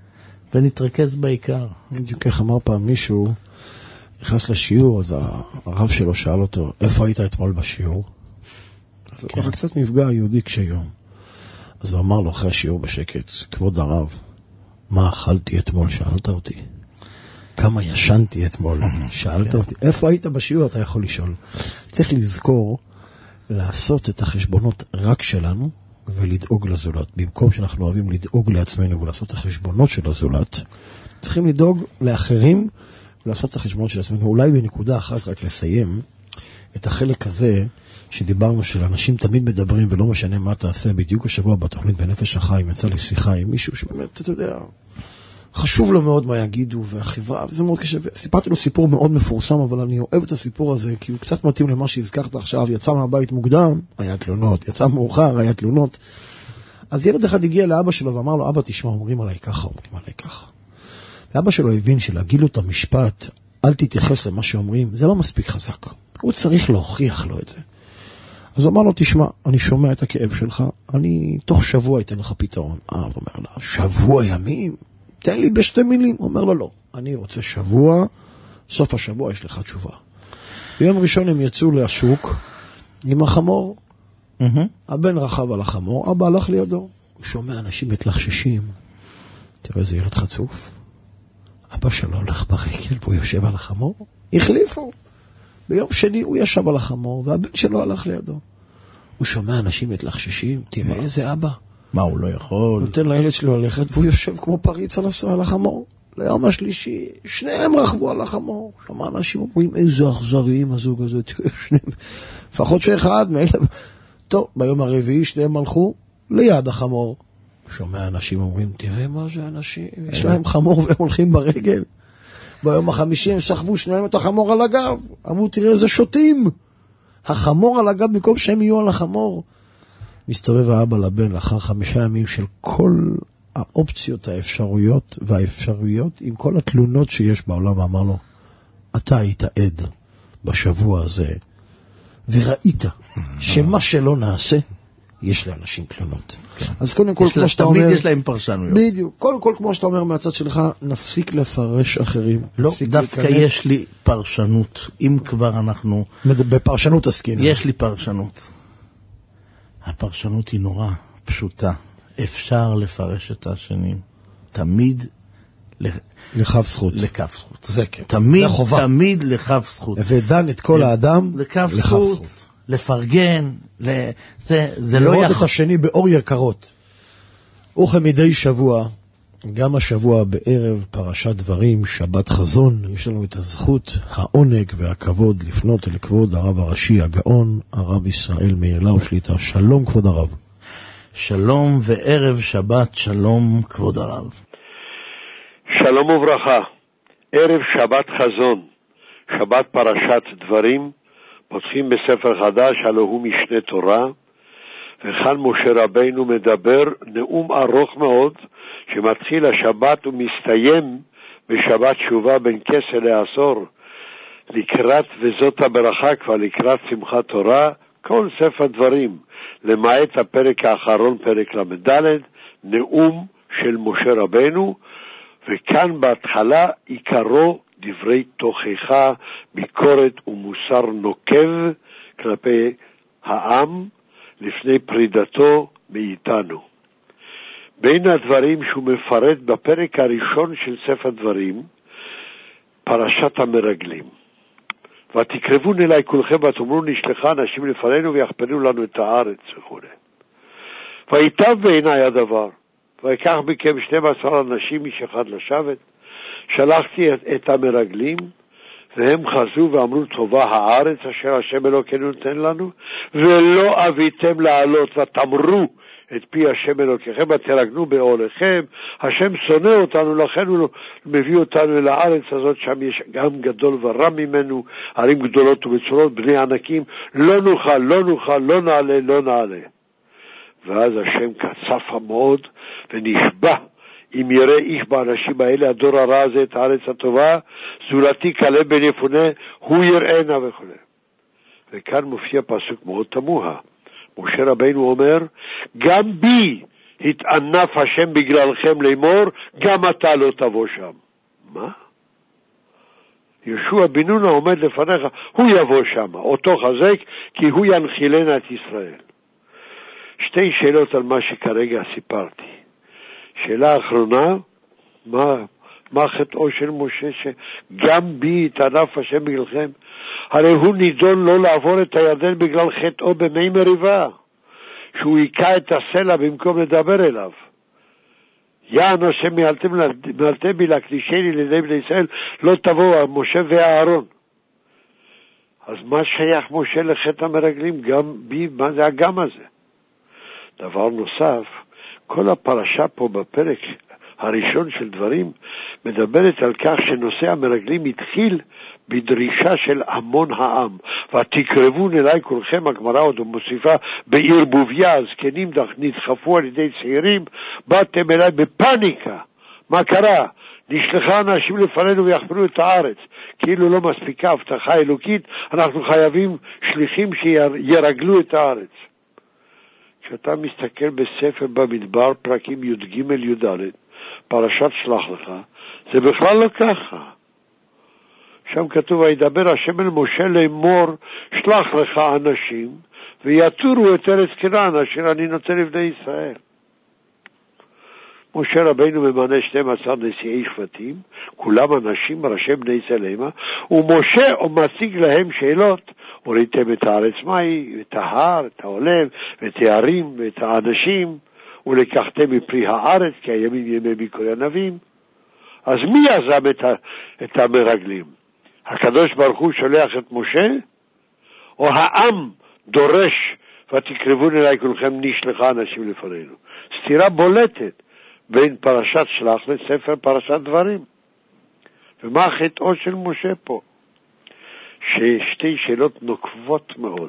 ונתרכז בעיקר. בדיוק איך אמר פעם מישהו, נכנס לשיעור, אז הרב שלו שאל אותו, איפה היית אתמול בשיעור? אז הוא קצת נפגע יהודי כשיום. אז הוא אמר לו אחרי השיעור בשקט, כבוד הרב, מה אכלתי אתמול? שאלת אותי. כמה ישנתי אתמול? שאלת אותי. איפה היית בשיעור? אתה יכול לשאול. צריך לזכור לעשות את החשבונות רק שלנו ולדאוג לזולת. במקום שאנחנו אוהבים לדאוג לעצמנו ולעשות את החשבונות של הזולת, צריכים לדאוג לאחרים ולעשות את החשבונות של עצמנו. אולי בנקודה אחת רק לסיים את החלק הזה שדיברנו של אנשים תמיד מדברים ולא משנה מה תעשה. בדיוק השבוע בתוכנית בנפש החיים יצא לי שיחה עם מישהו שבאמת, אתה יודע, חשוב לו מאוד מה יגידו והחברה, וזה מאוד קשה. סיפרתי לו סיפור מאוד מפורסם, אבל אני אוהב את הסיפור הזה כי הוא קצת מתאים למה שהזכרת עכשיו. יצא מהבית מוקדם, היה תלונות, יצא מאוחר, היה תלונות. אז ילד אחד הגיע לאבא שלו ואמר לו, אבא תשמע, אומרים עליי ככה, אומרים עליי ככה. ואבא שלו הבין שלהגיד לו את המשפט, אל תתייחס למה שאומרים, זה לא מספיק חזק. הוא צריך להוכיח לו את זה. אז הוא אמר לו, תשמע, אני שומע את הכאב שלך, אני תוך שבוע אתן לך פתרון. אה, הוא אומר לה, שבוע ימים? תן לי בשתי מילים. הוא אומר לו, לא, אני רוצה שבוע, סוף השבוע יש לך תשובה. ביום ראשון הם יצאו לשוק עם החמור, mm-hmm. הבן רחב על החמור, אבא הלך לידו, הוא שומע אנשים מתלחששים, תראה איזה ילד חצוף, אבא שלו הולך ברגל והוא יושב על החמור, החליפו. ביום שני הוא ישב על החמור והבן שלו הלך לידו. הוא שומע אנשים מתלחששים, תראה איזה אבא. מה, הוא לא יכול? נותן לילד שלו ללכת והוא יושב כמו פריץ על החמור. ליום השלישי, שניהם רכבו על החמור. שומע אנשים אומרים, איזה אכזריים הזוג הזה, שניהם. לפחות שאחד מאלה. טוב, ביום הרביעי שניהם הלכו ליד החמור. שומע אנשים אומרים, תראה מה זה אנשים, יש להם חמור והם הולכים ברגל. ביום החמישי הם שכבו שניהם את החמור על הגב. אמרו, תראה איזה שוטים. החמור על הגב במקום שהם יהיו על החמור. מסתובב האבא לבן לאחר חמישה ימים של כל האופציות, האפשרויות והאפשרויות, עם כל התלונות שיש בעולם, ואמר לו, אתה היית עד בשבוע הזה, וראית שמה שלא נעשה, יש לאנשים תלונות. אז קודם כל, כמו שאתה אומר... תמיד יש להם פרשנויות. בדיוק. קודם כל, כמו שאתה אומר מהצד שלך, נפסיק לפרש אחרים. לא, דווקא יש לי פרשנות. אם כבר אנחנו... בפרשנות עסקינן. יש לי פרשנות. הפרשנות היא נורא פשוטה. אפשר לפרש את השנים. תמיד... לכף זכות. לכף זכות. זה כן. תמיד, תמיד לכף זכות. ודן את כל האדם לכף זכות. לפרגן, זה, זה לא יכול... יכול... לראות את השני באור יקרות. וכמדי שבוע, גם השבוע בערב פרשת דברים, שבת חזון, יש לנו את הזכות, העונג והכבוד לפנות אל כבוד הרב הראשי הגאון, הרב ישראל מאיר לאו שליט"א. שלום כבוד הרב. שלום וערב שבת, שלום כבוד הרב. שלום וברכה. ערב שבת חזון, שבת פרשת דברים, פותחים בספר חדש, הלא הוא משנה תורה, וכאן משה רבינו מדבר נאום ארוך מאוד, שמתחיל השבת ומסתיים בשבת תשובה בין כסה לעשור, לקראת וזאת הברכה כבר לקראת שמחת תורה, כל ספר דברים, למעט הפרק האחרון, פרק למד, נאום של משה רבינו, וכאן בהתחלה עיקרו דברי תוכחה, ביקורת ומוסר נוקב כלפי העם לפני פרידתו מאיתנו. בין הדברים שהוא מפרט בפרק הראשון של ספר דברים, פרשת המרגלים. ותקרבון אליי כולכם ותאמרו נשלחה אנשים לפנינו ויחפנו לנו את הארץ וכו'. ויטב בעיניי הדבר, ויקח מכם שנים עשר אנשים איש אחד לשבת, שלחתי את, את המרגלים, והם חזו ואמרו טובה הארץ אשר השם אלוקינו נותן לנו, ולא אביתם לעלות, ותאמרו את פי השם אלוקיכם, ותרגנו באוהליכם. השם שונא אותנו, לכן הוא מביא אותנו אל הארץ הזאת, שם יש גם גדול ורע ממנו, ערים גדולות ובצורות, בני ענקים, לא נוכל, לא נוכל, לא נעלה, לא נעלה. ואז השם קצף מאוד ונשבע, אם יראה איש באנשים האלה, הדור הרע הזה, את הארץ הטובה, זולתי כלב בן יפונה, הוא יראנה וכו'. וכאן מופיע פסוק מאוד תמוה. משה רבינו אומר, גם בי התענף השם בגללכם לאמור, גם אתה לא תבוא שם. מה? יהושע בן נון עומד לפניך, הוא יבוא שם, אותו חזק, כי הוא ינחילנה את ישראל. שתי שאלות על מה שכרגע סיפרתי. שאלה אחרונה, מה, מה חטאו של משה שגם בי התענף השם בגללכם? הרי הוא נידון לא לעבור את הירדן בגלל חטאו במי מריבה, שהוא היקע את הסלע במקום לדבר אליו. יען השם מעלתם בי להקדישני לידי בני ישראל, לא תבואו משה ואהרון. אז מה שייך משה לחטא המרגלים? גם בי, מה זה הגם הזה? דבר נוסף, כל הפרשה פה בפרק הראשון של דברים מדברת על כך שנושא המרגלים התחיל בדרישה של המון העם. ותקרבון אליי כולכם, הגמרא עוד מוסיפה, בערבוביה, הזקנים נדחפו על ידי צעירים, באתם אליי בפניקה. מה קרה? נשלחה אנשים לפנינו ויחפרו את הארץ. כאילו לא מספיקה הבטחה אלוקית, אנחנו חייבים שליחים שירגלו את הארץ. כשאתה מסתכל בספר במדבר, פרקים י' ג' י' ד', פרשת שלח לך, זה בכלל לא ככה. שם כתוב, וידבר השם אל משה לאמור, שלח לך אנשים, ויתורו את ארץ כנען, אשר אני נותן לבני ישראל. משה רבינו ממנה שנים עשר נשיאי שבטים, כולם אנשים, ראשי בני ישראל המה, ומשה מציג להם שאלות, הוריתם את הארץ מהי, את ההר, את העולם, ואת הערים, ואת האנשים, ולקחתם מפרי הארץ, כי הימים ימי ביקורי הנביאים. אז מי יזם את, ה, את המרגלים? הקדוש ברוך הוא שולח את משה, או העם דורש, ותקרבון אליי כולכם נשלחה אנשים לפנינו? סתירה בולטת בין פרשת שלח לספר פרשת דברים. ומה חטאו של משה פה? ששתי שאלות נוקבות מאוד.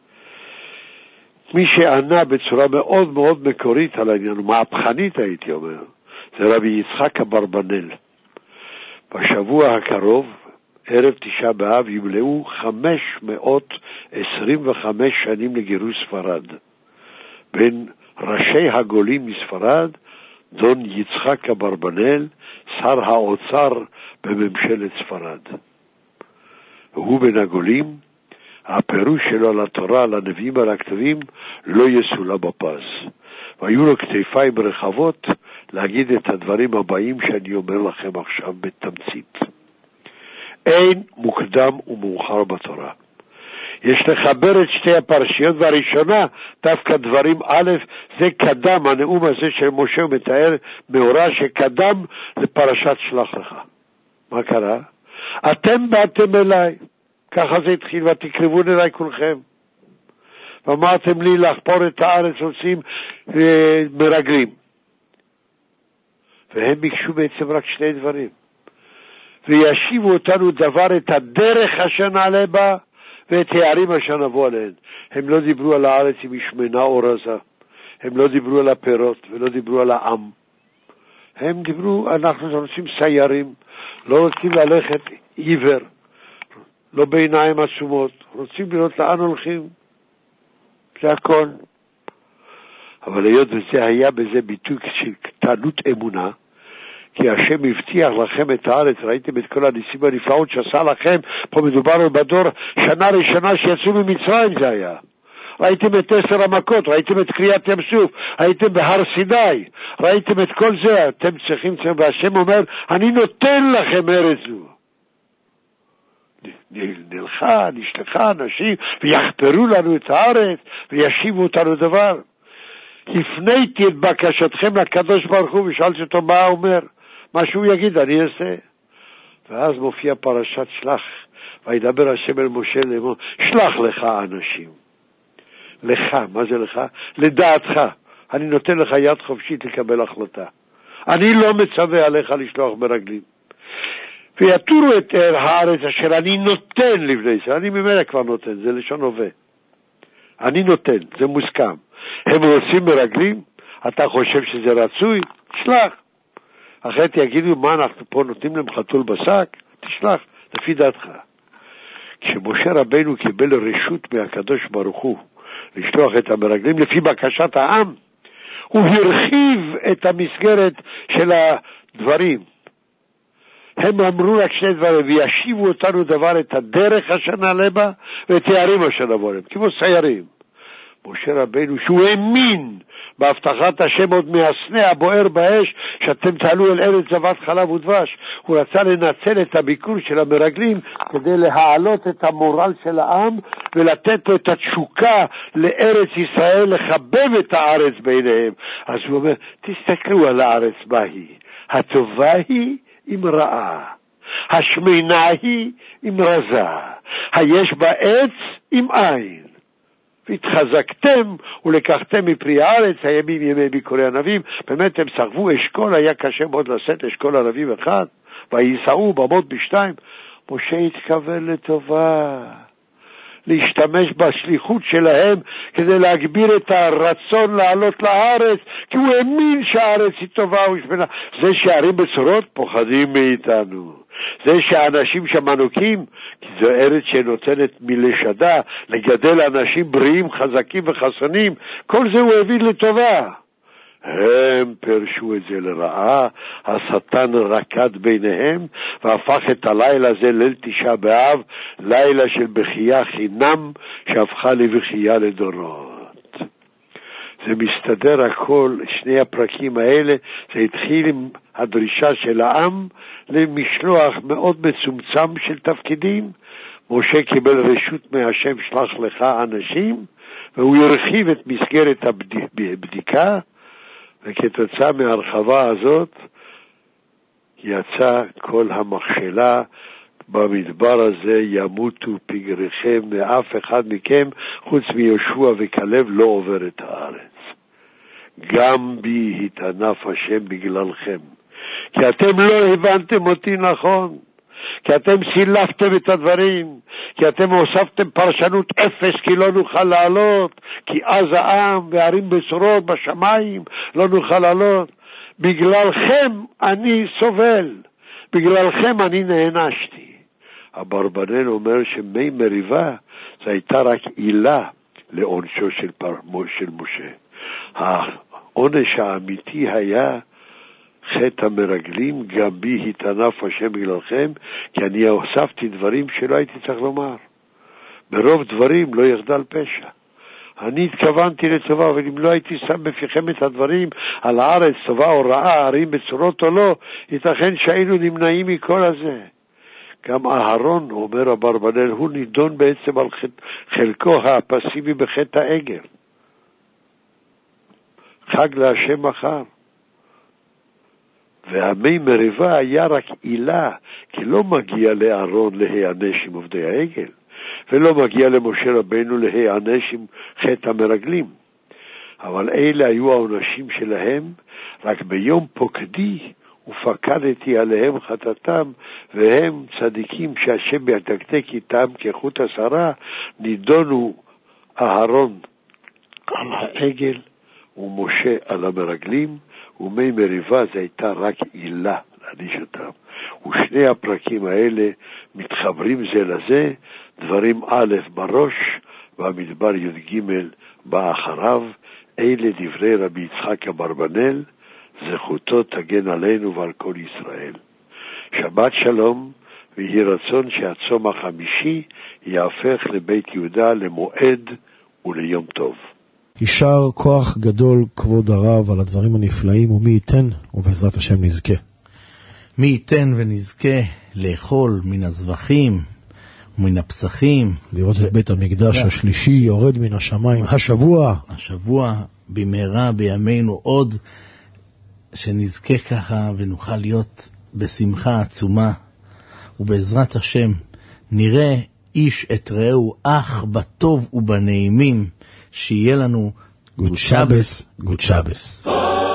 מי שענה בצורה מאוד מאוד מקורית על העניין, מהפכנית הייתי אומר, זה רבי יצחק אברבנאל. בשבוע הקרוב, ערב תשעה באב, ימלאו חמש מאות עשרים וחמש שנים לגירוש ספרד. בין ראשי הגולים מספרד, דון יצחק אברבנאל, שר האוצר בממשלת ספרד. והוא בין הגולים, הפירוש שלו על התורה, על הנביאים, על הכתבים, לא יסולא בפז. והיו לו כתפיים רחבות להגיד את הדברים הבאים שאני אומר לכם עכשיו בתמצית. אין מוקדם ומאוחר בתורה. יש לחבר את שתי הפרשיות, והראשונה, דווקא דברים א', זה קדם, הנאום הזה של משה מתאר מאורע שקדם לפרשת שלח לך. מה קרה? אתם באתם אליי, ככה זה התחיל, ותקרבון אליי כולכם. ואמרתם לי לחפור את הארץ, עושים אה, מרגלים. והם ביקשו בעצם רק שני דברים. וישיבו אותנו דבר את הדרך אשר נעלה בה, ואת הערים אשר נבוא עליהן. הם לא דיברו על הארץ אם היא שמנה או רזה. הם לא דיברו על הפירות ולא דיברו על העם. הם דיברו, אנחנו רוצים סיירים, לא רוצים ללכת עיוור, לא בעיניים עצומות, רוצים לראות לאן הולכים. זה הכל. אבל היות וזה היה בזה ביטוי של קטנות אמונה, כי השם הבטיח לכם את הארץ, ראיתם את כל הניסים הנפלאות שעשה לכם, פה מדובר בדור שנה ראשונה שיצאו ממצרים זה היה. ראיתם את עשר המכות, ראיתם את קריאת ים סוף, הייתם בהר סיני, ראיתם את כל זה, אתם צריכים, והשם אומר, אני נותן לכם ארץ זו. נלכה, נשלחה אנשים, ויחפרו לנו את הארץ, וישיבו אותנו דבר. הפניתי את בקשתכם לקדוש ברוך הוא, ושאלתי אותו מה הוא אומר. מה שהוא יגיד, אני אעשה. ואז מופיע פרשת שלח, וידבר השם אל משה לאמור, שלח לך אנשים. לך, מה זה לך? לדעתך. אני נותן לך יד חופשית לקבל החלטה. אני לא מצווה עליך לשלוח מרגלים. ויתורו את הארץ אשר אני נותן לבני ישראל. אני ממילא כבר נותן, זה לשון הווה. אני נותן, זה מוסכם. הם רוצים מרגלים? אתה חושב שזה רצוי? תשלח. אחרת יגידו, מה אנחנו פה נותנים להם חתול בשק? תשלח, לפי דעתך. כשמשה רבנו קיבל רשות מהקדוש ברוך הוא לשלוח את המרגלים לפי בקשת העם, הוא הרחיב את המסגרת של הדברים. הם אמרו רק שני דברים, וישיבו אותנו דבר את הדרך אשר נעלה בה ואת הערים אשר נבוא להם, כמו סיירים. משה רבנו, שהוא האמין בהבטחת השם עוד מהסנה הבוער באש, שאתם תעלו אל ארץ זבת חלב ודבש, הוא רצה לנצל את הביקור של המרגלים כדי להעלות את המורל של העם ולתת לו את התשוקה לארץ ישראל, לחבב את הארץ ביניהם. אז הוא אומר, תסתכלו על הארץ בה היא, הטובה היא עם רעה, השמינה היא עם רזה, היש בה עץ עם עין. והתחזקתם ולקחתם מפרי הארץ, הימים ימי ביקורי ענבים. באמת הם סחבו אשכול, היה קשה מאוד לשאת אשכול ענבים אחד, וייסעו במות בשתיים. משה התכוון לטובה, להשתמש בשליחות שלהם כדי להגביר את הרצון לעלות לארץ, כי הוא האמין שהארץ היא טובה ושמנה. זה שערים בצורות פוחדים מאיתנו, זה שהאנשים שמנוקים, כי זו ארץ שנותנת מלשדה לגדל אנשים בריאים, חזקים וחסונים, כל זה הוא הביא לטובה. הם פרשו את זה לרעה, השטן רקד ביניהם והפך את הלילה הזה ליל תשעה באב, לילה של בחייה חינם שהפכה לבחייה לדורות. זה מסתדר הכל, שני הפרקים האלה. זה התחיל עם הדרישה של העם למשלוח מאוד מצומצם של תפקידים. משה קיבל רשות מהשם, שלח לך אנשים, והוא הרחיב את מסגרת הבדיקה, וכתוצאה מהרחבה הזאת יצא כל המכשלה. במדבר הזה ימותו פגריכם, ואף אחד מכם חוץ מיהושע וכלב לא עובר את הארץ. גם בי התענף השם בגללכם, כי אתם לא הבנתם אותי נכון, כי אתם סילפתם את הדברים, כי אתם הוספתם פרשנות אפס, כי לא נוכל לעלות, כי אז העם והערים בצורות בשמיים לא נוכל לעלות. בגללכם אני סובל, בגללכם אני נענשתי. אברבנאל אומר שמי מריבה זה הייתה רק עילה לעונשו של, פר... של משה. העונש האמיתי היה חטא המרגלים, גם בי התענף השם בגללכם, כי אני הוספתי דברים שלא הייתי צריך לומר. ברוב דברים לא יחדל פשע. אני התכוונתי לטובה, אבל אם לא הייתי שם בפיכם את הדברים על הארץ, טובה או רעה, ערים בצורות או לא, ייתכן שהיינו נמנעים מכל הזה. גם אהרון, אומר אברבנאל, הוא נידון בעצם על חלקו הפסיבי בחטא העגל. חג להשם מחר. והמי מריבה היה רק עילה, כי לא מגיע לאהרון להיענש עם עובדי העגל, ולא מגיע למשה רבנו להיענש עם חטא המרגלים. אבל אלה היו העונשים שלהם, רק ביום פוקדי ופקדתי עליהם חטאתם, והם צדיקים שהשם יתקתק איתם כחוט השערה. נידונו אהרון על העגל ומשה על המרגלים, ומי מריבה זה הייתה רק עילה להעניש אותם. ושני הפרקים האלה מתחברים זה לזה, דברים א' בראש והמדבר י' ג' בא אחריו. אלה דברי רבי יצחק אברבנאל, זכותו תגן עלינו ועל כל ישראל. שבת שלום, ויהי רצון שהצום החמישי יהפך לבית יהודה למועד וליום טוב. יישר כוח גדול כבוד הרב על הדברים הנפלאים, ומי ייתן ובעזרת השם נזכה. מי ייתן ונזכה לאכול מן הזבחים ומן הפסחים, לראות את בית המקדש השלישי יורד מן השמיים השבוע השבוע במהרה בימינו עוד, שנזכה ככה ונוכל להיות בשמחה עצומה, ובעזרת השם נראה איש את רעהו אך בטוב ובנעימים, שיהיה לנו גוד שבס, גוד שבס.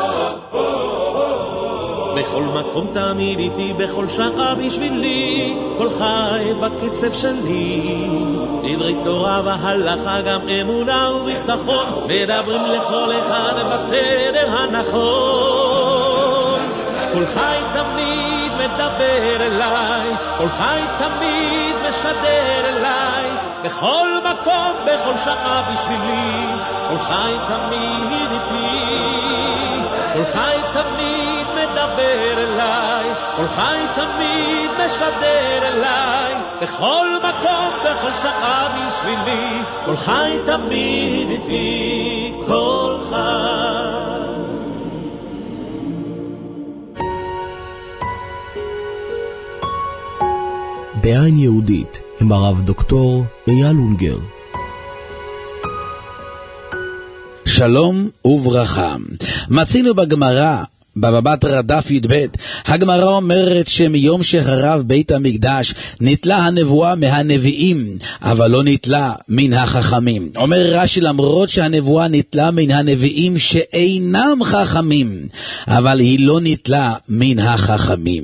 בכל מקום תמיד איתי, בכל שעה בשבילי, כל חי בקצב שלי. דברי תורה והלכה, גם אמונה וביטחון, מדברים לכל אחד בתדר הנכון. כל חי תמיד מדבר אליי, כל חי תמיד משדר אליי, בכל מקום, בכל שעה בשבילי, כל חי תמיד איתי, כל חי תמיד מדבר אליי, כל חי תמיד משדר אליי, בכל מקום, בכל שעה בשבילי, כל חי תמיד איתי, כל חי. בעין יהודית עם הרב דוקטור אייל אונגר. שלום וברכה. מצינו בגמרא בבא בתרא דף י"ב, הגמרא אומרת שמיום שחרב בית המקדש נטלה הנבואה מהנביאים, אבל לא נטלה מן החכמים. אומר רש"י, למרות שהנבואה נטלה מן הנביאים שאינם חכמים, אבל היא לא נטלה מן החכמים.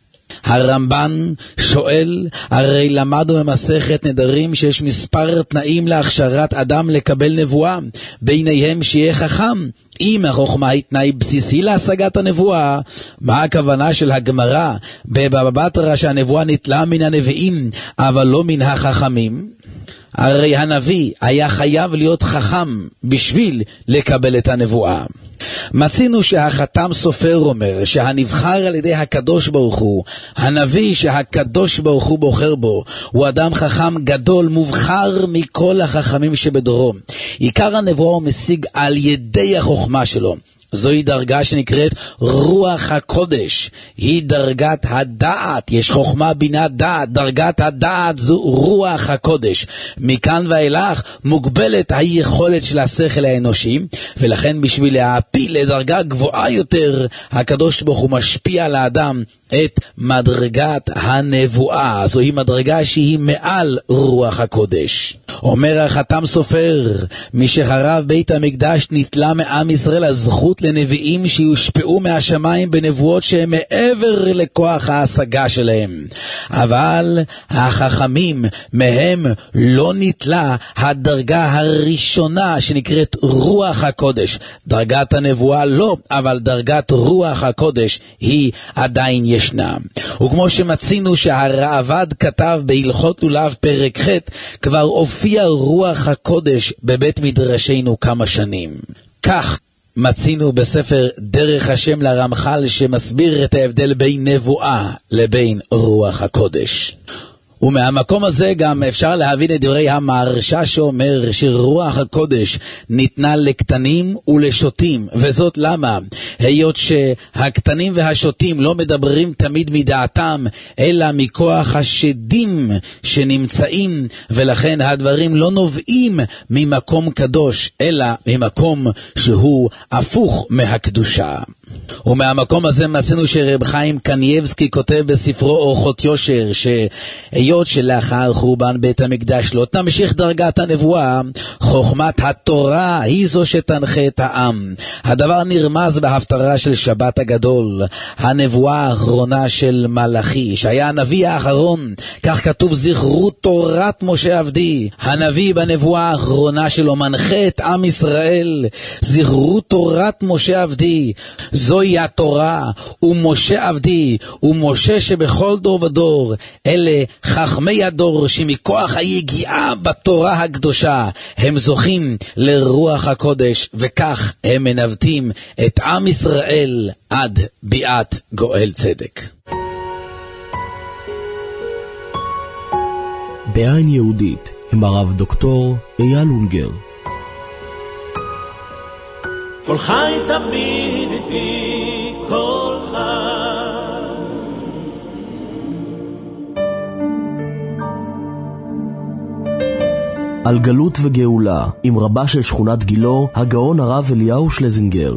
הרמב"ן שואל, הרי למדנו במסכת נדרים שיש מספר תנאים להכשרת אדם לקבל נבואה, ביניהם שיהיה חכם. אם החוכמה היא תנאי בסיסי להשגת הנבואה, מה הכוונה של הגמרא בבא בתרא שהנבואה נטלה מן הנביאים אבל לא מן החכמים? הרי הנביא היה חייב להיות חכם בשביל לקבל את הנבואה. מצינו שהחתם סופר אומר שהנבחר על ידי הקדוש ברוך הוא, הנביא שהקדוש ברוך הוא בוחר בו, הוא אדם חכם גדול, מובחר מכל החכמים שבדורו. עיקר הנבואה הוא משיג על ידי החוכמה שלו. זוהי דרגה שנקראת רוח הקודש, היא דרגת הדעת. יש חוכמה בינה דעת, דרגת הדעת זו רוח הקודש. מכאן ואילך מוגבלת היכולת של השכל האנושי, ולכן בשביל להעפיל לדרגה גבוהה יותר, הקדוש ברוך הוא משפיע על האדם את מדרגת הנבואה. זוהי מדרגה שהיא מעל רוח הקודש. אומר החתם סופר, משחרב בית המקדש נטלה מעם ישראל הזכות לנביאים שיושפעו מהשמיים בנבואות שהם מעבר לכוח ההשגה שלהם. אבל החכמים מהם לא נטלה הדרגה הראשונה שנקראת רוח הקודש. דרגת הנבואה לא, אבל דרגת רוח הקודש היא עדיין ישנה. וכמו שמצינו שהרעב"ד כתב בהלכות לולב פרק ח', כבר הופיע רוח הקודש בבית מדרשנו כמה שנים. כך מצינו בספר דרך השם לרמח"ל שמסביר את ההבדל בין נבואה לבין רוח הקודש. ומהמקום הזה גם אפשר להבין את דברי המהרש"א שאומר שרוח הקודש ניתנה לקטנים ולשוטים. וזאת למה? היות שהקטנים והשוטים לא מדברים תמיד מדעתם, אלא מכוח השדים שנמצאים, ולכן הדברים לא נובעים ממקום קדוש, אלא ממקום שהוא הפוך מהקדושה. ומהמקום הזה מצאנו שרב חיים קנייבסקי כותב בספרו אורחות יושר, שהיות שלאחר חורבן בית המקדש לא תמשיך דרגת הנבואה, חוכמת התורה היא זו שתנחה את העם. הדבר נרמז בהפטרה של שבת הגדול, הנבואה האחרונה של מלאכי, שהיה הנביא האחרון. כך כתוב, זכרו תורת משה עבדי. הנביא בנבואה האחרונה שלו מנחה את עם ישראל, זכרו תורת משה עבדי. זוהי התורה, ומשה עבדי, ומשה שבכל דור ודור. אלה חכמי הדור שמכוח היגיעה בתורה הקדושה הם זוכים לרוח הקודש, וכך הם מנווטים את עם ישראל עד ביאת גואל צדק. בעין יהודית עם הרב דוקטור אייל אונגר. כל חי תמיד איתי, כל חי. על גלות וגאולה עם רבה של שכונת גילו, הגאון הרב אליהו שלזינגר.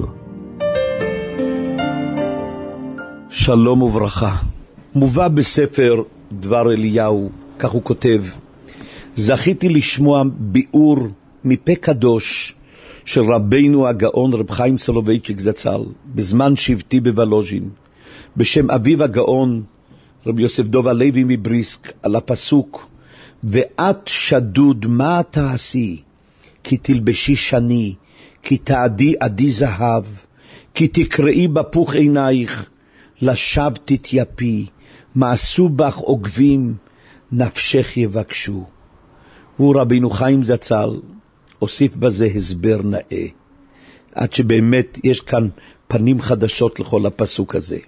שלום וברכה. מובא בספר דבר אליהו, כך הוא כותב, זכיתי לשמוע ביאור מפה קדוש של רבינו הגאון רב חיים סולובייצ'יק זצ"ל, בזמן שבטי בוולוז'ין, בשם אביו הגאון רב יוסף דוב הלוי מבריסק, על הפסוק, ואת שדוד מה תעשי, כי תלבשי שני, כי תעדי עדי זהב, כי תקראי בפוך עינייך, לשב תתייפי, מעשו בך עוגבים, נפשך יבקשו. והוא רבינו חיים זצ"ל הוסיף בזה הסבר נאה, עד שבאמת יש כאן פנים חדשות לכל הפסוק הזה.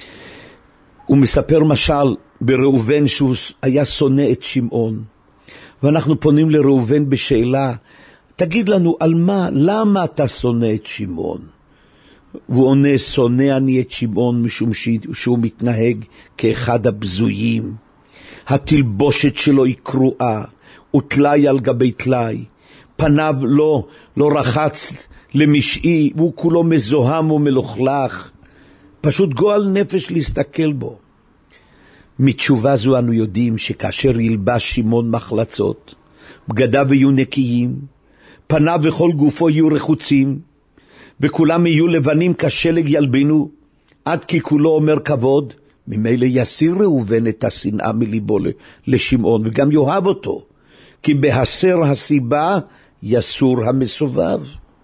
הוא מספר משל בראובן שהוא היה שונא את שמעון, ואנחנו פונים לראובן בשאלה, תגיד לנו על מה, למה אתה שונא את שמעון? והוא עונה, שונא אני את שמעון משום שהוא מתנהג כאחד הבזויים, התלבושת שלו היא קרועה, וטלאי על גבי טלאי, פניו לא, לא רחץ למשעי, והוא כולו מזוהם ומלוכלך, פשוט גועל נפש להסתכל בו. מתשובה זו אנו יודעים שכאשר ילבש שמעון מחלצות, בגדיו יהיו נקיים, פניו וכל גופו יהיו רחוצים, וכולם יהיו לבנים כשלג ילבינו, עד כי כולו אומר כבוד, ממילא יסיר ראובן את השנאה מליבו לשמעון, וגם יאהב אותו, כי בהסר הסיבה יסור המסובב.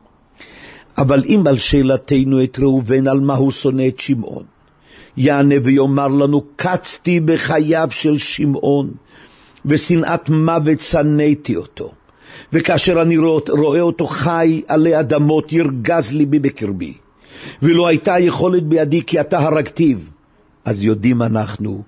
אבל אם על שאלתנו את ראובן על מה הוא שונא את שמעון, יענה ויאמר לנו, קצתי בחייו של שמעון, ושנאת מוות שנאתי אותו, וכאשר אני רואה אותו חי עלי אדמות, ירגז ליבי בקרבי, ולא הייתה יכולת בידי כי אתה הרגתיו. אז יודעים אנחנו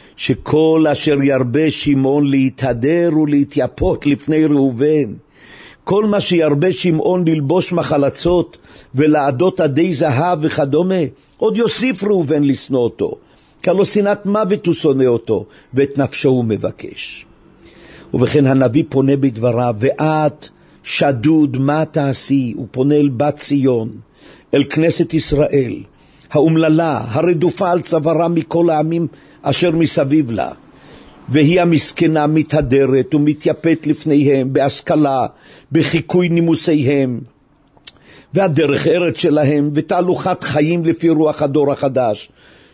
שכל אשר ירבה שמעון להתהדר ולהתייפות לפני ראובן, כל מה שירבה שמעון ללבוש מחלצות ולעדות עדי זהב וכדומה, עוד יוסיף ראובן לשנוא אותו, כי לא שנאת מוות הוא שונא אותו, ואת נפשו הוא מבקש. ובכן הנביא פונה בדבריו, ואת שדוד מה תעשי? הוא פונה אל בת ציון, אל כנסת ישראל, האומללה, הרדופה על צווארה מכל העמים אשר מסביב לה, והיא המסכנה מתהדרת ומתייפת לפניהם בהשכלה, בחיקוי נימוסיהם, והדרך ארץ שלהם, ותהלוכת חיים לפי רוח הדור החדש,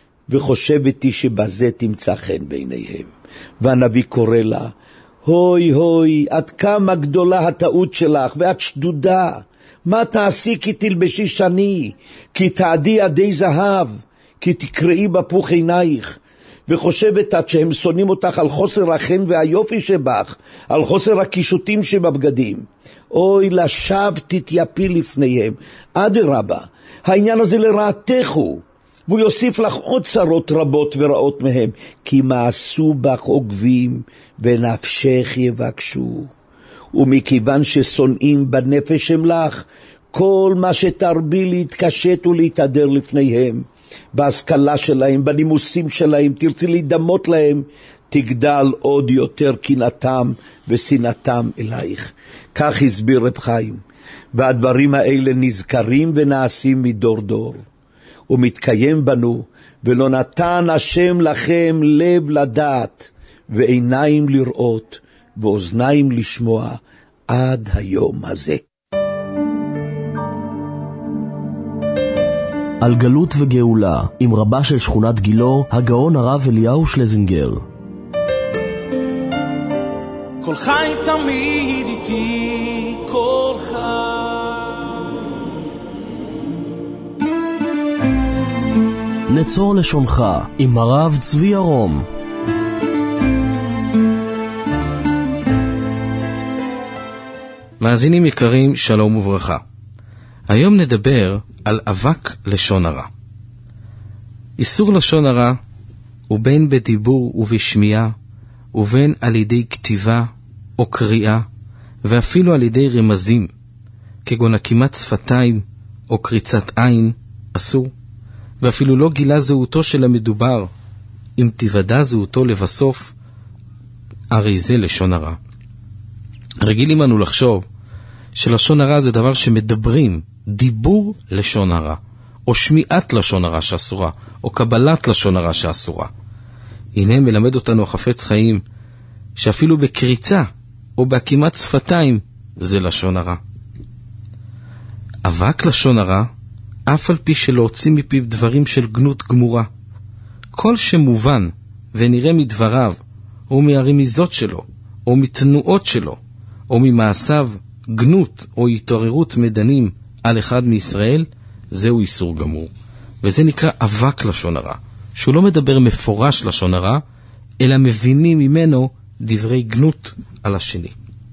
וחושבתי שבזה תמצא חן בעיניהם. והנביא קורא לה, הוי הוי, עד כמה גדולה הטעות שלך, ואת שדודה, מה תעשי כי תלבשי שני, כי תעדי עדי זהב, כי תקראי בפוך עינייך, וחושבת עד שהם שונאים אותך על חוסר החן והיופי שבך, על חוסר הקישוטים שבבגדים. אוי, לשב תתייפי לפניהם. אדרבה, העניין הזה לרעתך הוא, והוא יוסיף לך עוד צרות רבות ורעות מהם, כי מעשו בך עוגבים ונפשך יבקשו. ומכיוון ששונאים בנפש הם לך, כל מה שתרבי להתקשט ולהתהדר לפניהם, בהשכלה שלהם, בנימוסים שלהם, תרצי להידמות להם, תגדל עוד יותר קנאתם ושנאתם אלייך. כך הסביר רב חיים, והדברים האלה נזכרים ונעשים מדור דור, ומתקיים בנו, ולא נתן השם לכם לב לדעת, ועיניים לראות, ואוזניים לשמוע, עד היום הזה. על גלות וגאולה, עם רבה של שכונת גילו, הגאון הרב אליהו שלזינגר. כל חי תמיד איתי, כל חי. נצור לשונך, עם הרב צבי ירום. מאזינים יקרים, שלום וברכה. היום נדבר על אבק לשון הרע. איסור לשון הרע הוא בין בדיבור ובשמיעה, ובין על ידי כתיבה או קריאה, ואפילו על ידי רמזים, כגון עקימת שפתיים או קריצת עין, אסור. ואפילו לא גילה זהותו של המדובר, אם תיוודע זהותו לבסוף, הרי זה לשון הרע. רגילים אנו לחשוב שלשון הרע זה דבר שמדברים, דיבור לשון הרע, או שמיעת לשון הרע שאסורה, או קבלת לשון הרע שאסורה. הנה מלמד אותנו החפץ חיים, שאפילו בקריצה, או בהקימת שפתיים, זה לשון הרע. אבק לשון הרע, אף על פי שלהוציא מפיו דברים של גנות גמורה. כל שמובן ונראה מדבריו, או מהרמיזות שלו, או מתנועות שלו, או ממעשיו גנות או התעוררות מדנים על אחד מישראל, זהו איסור גמור. וזה נקרא אבק לשון הרע, שהוא לא מדבר מפורש לשון הרע, אלא מבינים ממנו דברי גנות על השני.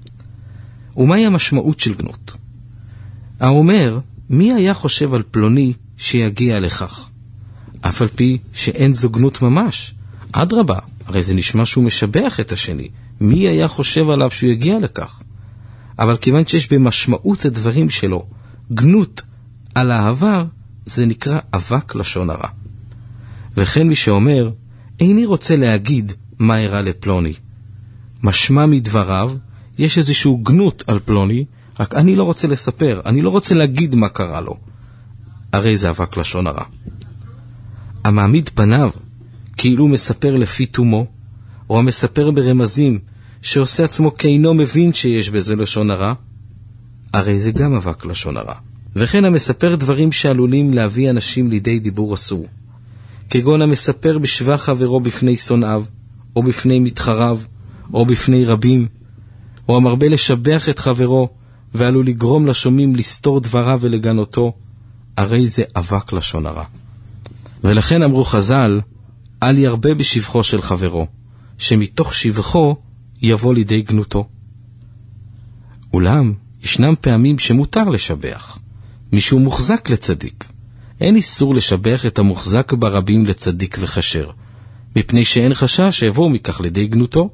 ומהי המשמעות של גנות? האומר, מי היה חושב על פלוני שיגיע לכך? אף על פי שאין זו גנות ממש. אדרבה, הרי זה נשמע שהוא משבח את השני. מי היה חושב עליו שהוא יגיע לכך? אבל כיוון שיש במשמעות הדברים שלו גנות על העבר, זה נקרא אבק לשון הרע. וכן מי שאומר, איני רוצה להגיד מה אירע לפלוני. משמע מדבריו, יש איזשהו גנות על פלוני, רק אני לא רוצה לספר, אני לא רוצה להגיד מה קרה לו. הרי זה אבק לשון הרע. המעמיד פניו, כאילו מספר לפי תומו, או המספר ברמזים, שעושה עצמו כאינו מבין שיש בזה לשון הרע, הרי זה גם אבק לשון הרע. וכן המספר דברים שעלולים להביא אנשים לידי דיבור אסור, כגון המספר בשבח חברו בפני שונאיו, או בפני מתחריו, או בפני רבים, או המרבה לשבח את חברו, ועלול לגרום לשומעים לסתור דבריו ולגנותו, הרי זה אבק לשון הרע. ולכן אמרו חז"ל, אל ירבה בשבחו של חברו, שמתוך שבחו יבוא לידי גנותו. אולם, ישנם פעמים שמותר לשבח, משהו מוחזק לצדיק. אין איסור לשבח את המוחזק ברבים לצדיק וחשר, מפני שאין חשש שיבוא מכך לידי גנותו.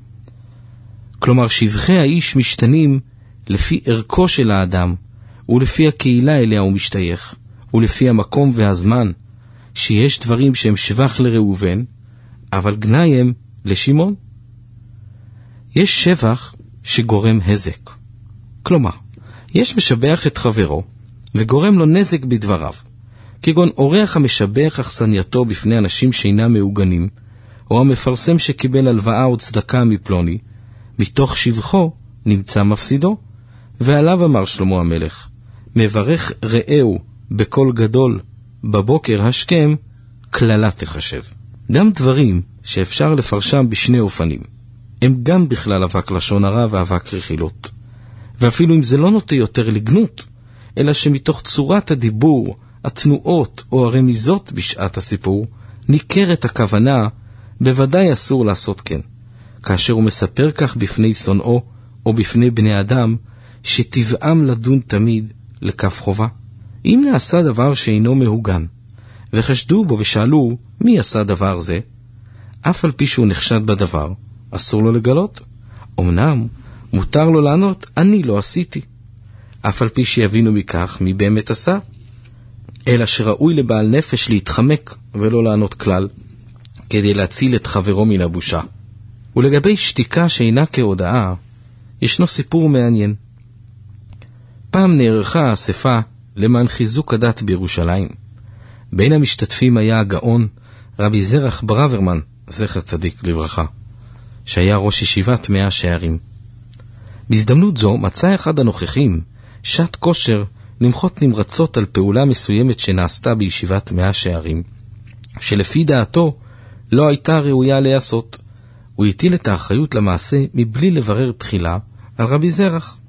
כלומר, שבחי האיש משתנים לפי ערכו של האדם, ולפי הקהילה אליה הוא משתייך, ולפי המקום והזמן, שיש דברים שהם שבח לראובן, אבל גנאי הם לשמעון. יש שבח שגורם הזק. כלומר, יש משבח את חברו, וגורם לו נזק בדבריו, כגון אורח המשבח אכסנייתו בפני אנשים שאינם מעוגנים, או המפרסם שקיבל הלוואה או צדקה מפלוני, מתוך שבחו נמצא מפסידו. ועליו אמר שלמה המלך, מברך רעהו בקול גדול, בבוקר השכם, כללה תחשב. גם דברים שאפשר לפרשם בשני אופנים, הם גם בכלל אבק לשון הרע ואבק רכילות. ואפילו אם זה לא נוטה יותר לגנות, אלא שמתוך צורת הדיבור, התנועות או הרמיזות בשעת הסיפור, ניכרת הכוונה, בוודאי אסור לעשות כן. כאשר הוא מספר כך בפני שונאו או בפני בני אדם, שטבעם לדון תמיד לכף חובה. אם נעשה דבר שאינו מהוגן, וחשדו בו ושאלו מי עשה דבר זה, אף על פי שהוא נחשד בדבר, אסור לו לגלות. אמנם מותר לו לענות, אני לא עשיתי, אף על פי שיבינו מכך מי באמת עשה, אלא שראוי לבעל נפש להתחמק ולא לענות כלל, כדי להציל את חברו מן הבושה. ולגבי שתיקה שאינה כהודאה, ישנו סיפור מעניין. פעם נערכה אספה למען חיזוק הדת בירושלים. בין המשתתפים היה הגאון רבי זרח ברוורמן, זכר צדיק לברכה, שהיה ראש ישיבת מאה שערים. בהזדמנות זו מצא אחד הנוכחים שעת כושר למחות נמרצות על פעולה מסוימת שנעשתה בישיבת מאה שערים, שלפי דעתו לא הייתה ראויה לעשות. הוא הטיל את האחריות למעשה מבלי לברר תחילה על רבי זרח.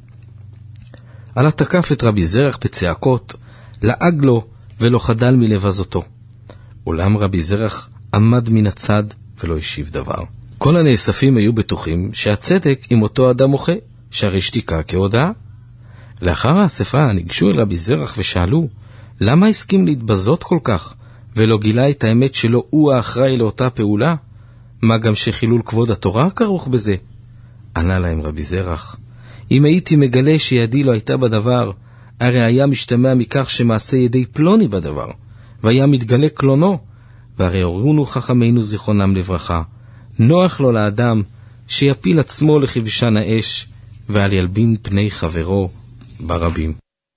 עלה תקף את רבי זרח בצעקות, לעג לו ולא חדל מלבזותו. אולם רבי זרח עמד מן הצד ולא השיב דבר. כל הנאספים היו בטוחים שהצדק עם אותו אדם מוחה, שהרי שתיקה כהודאה. לאחר האספה ניגשו אל רבי זרח ושאלו, למה הסכים להתבזות כל כך, ולא גילה את האמת שלא הוא האחראי לאותה פעולה? מה גם שחילול כבוד התורה כרוך בזה? ענה להם רבי זרח, אם הייתי מגלה שידי לא הייתה בדבר, הרי היה משתמע מכך שמעשה ידי פלוני בדבר, והיה מתגלה קלונו, והרי הורונו חכמינו זיכרונם לברכה, נוח לו לאדם שיפיל עצמו לכבשן האש, ועל ילבין פני חברו ברבים.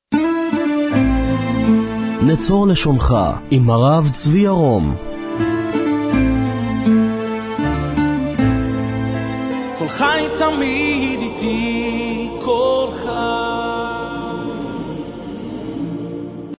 נצור לשונך עם הרב צבי ירום. כל חי תמיד איתי, כל חי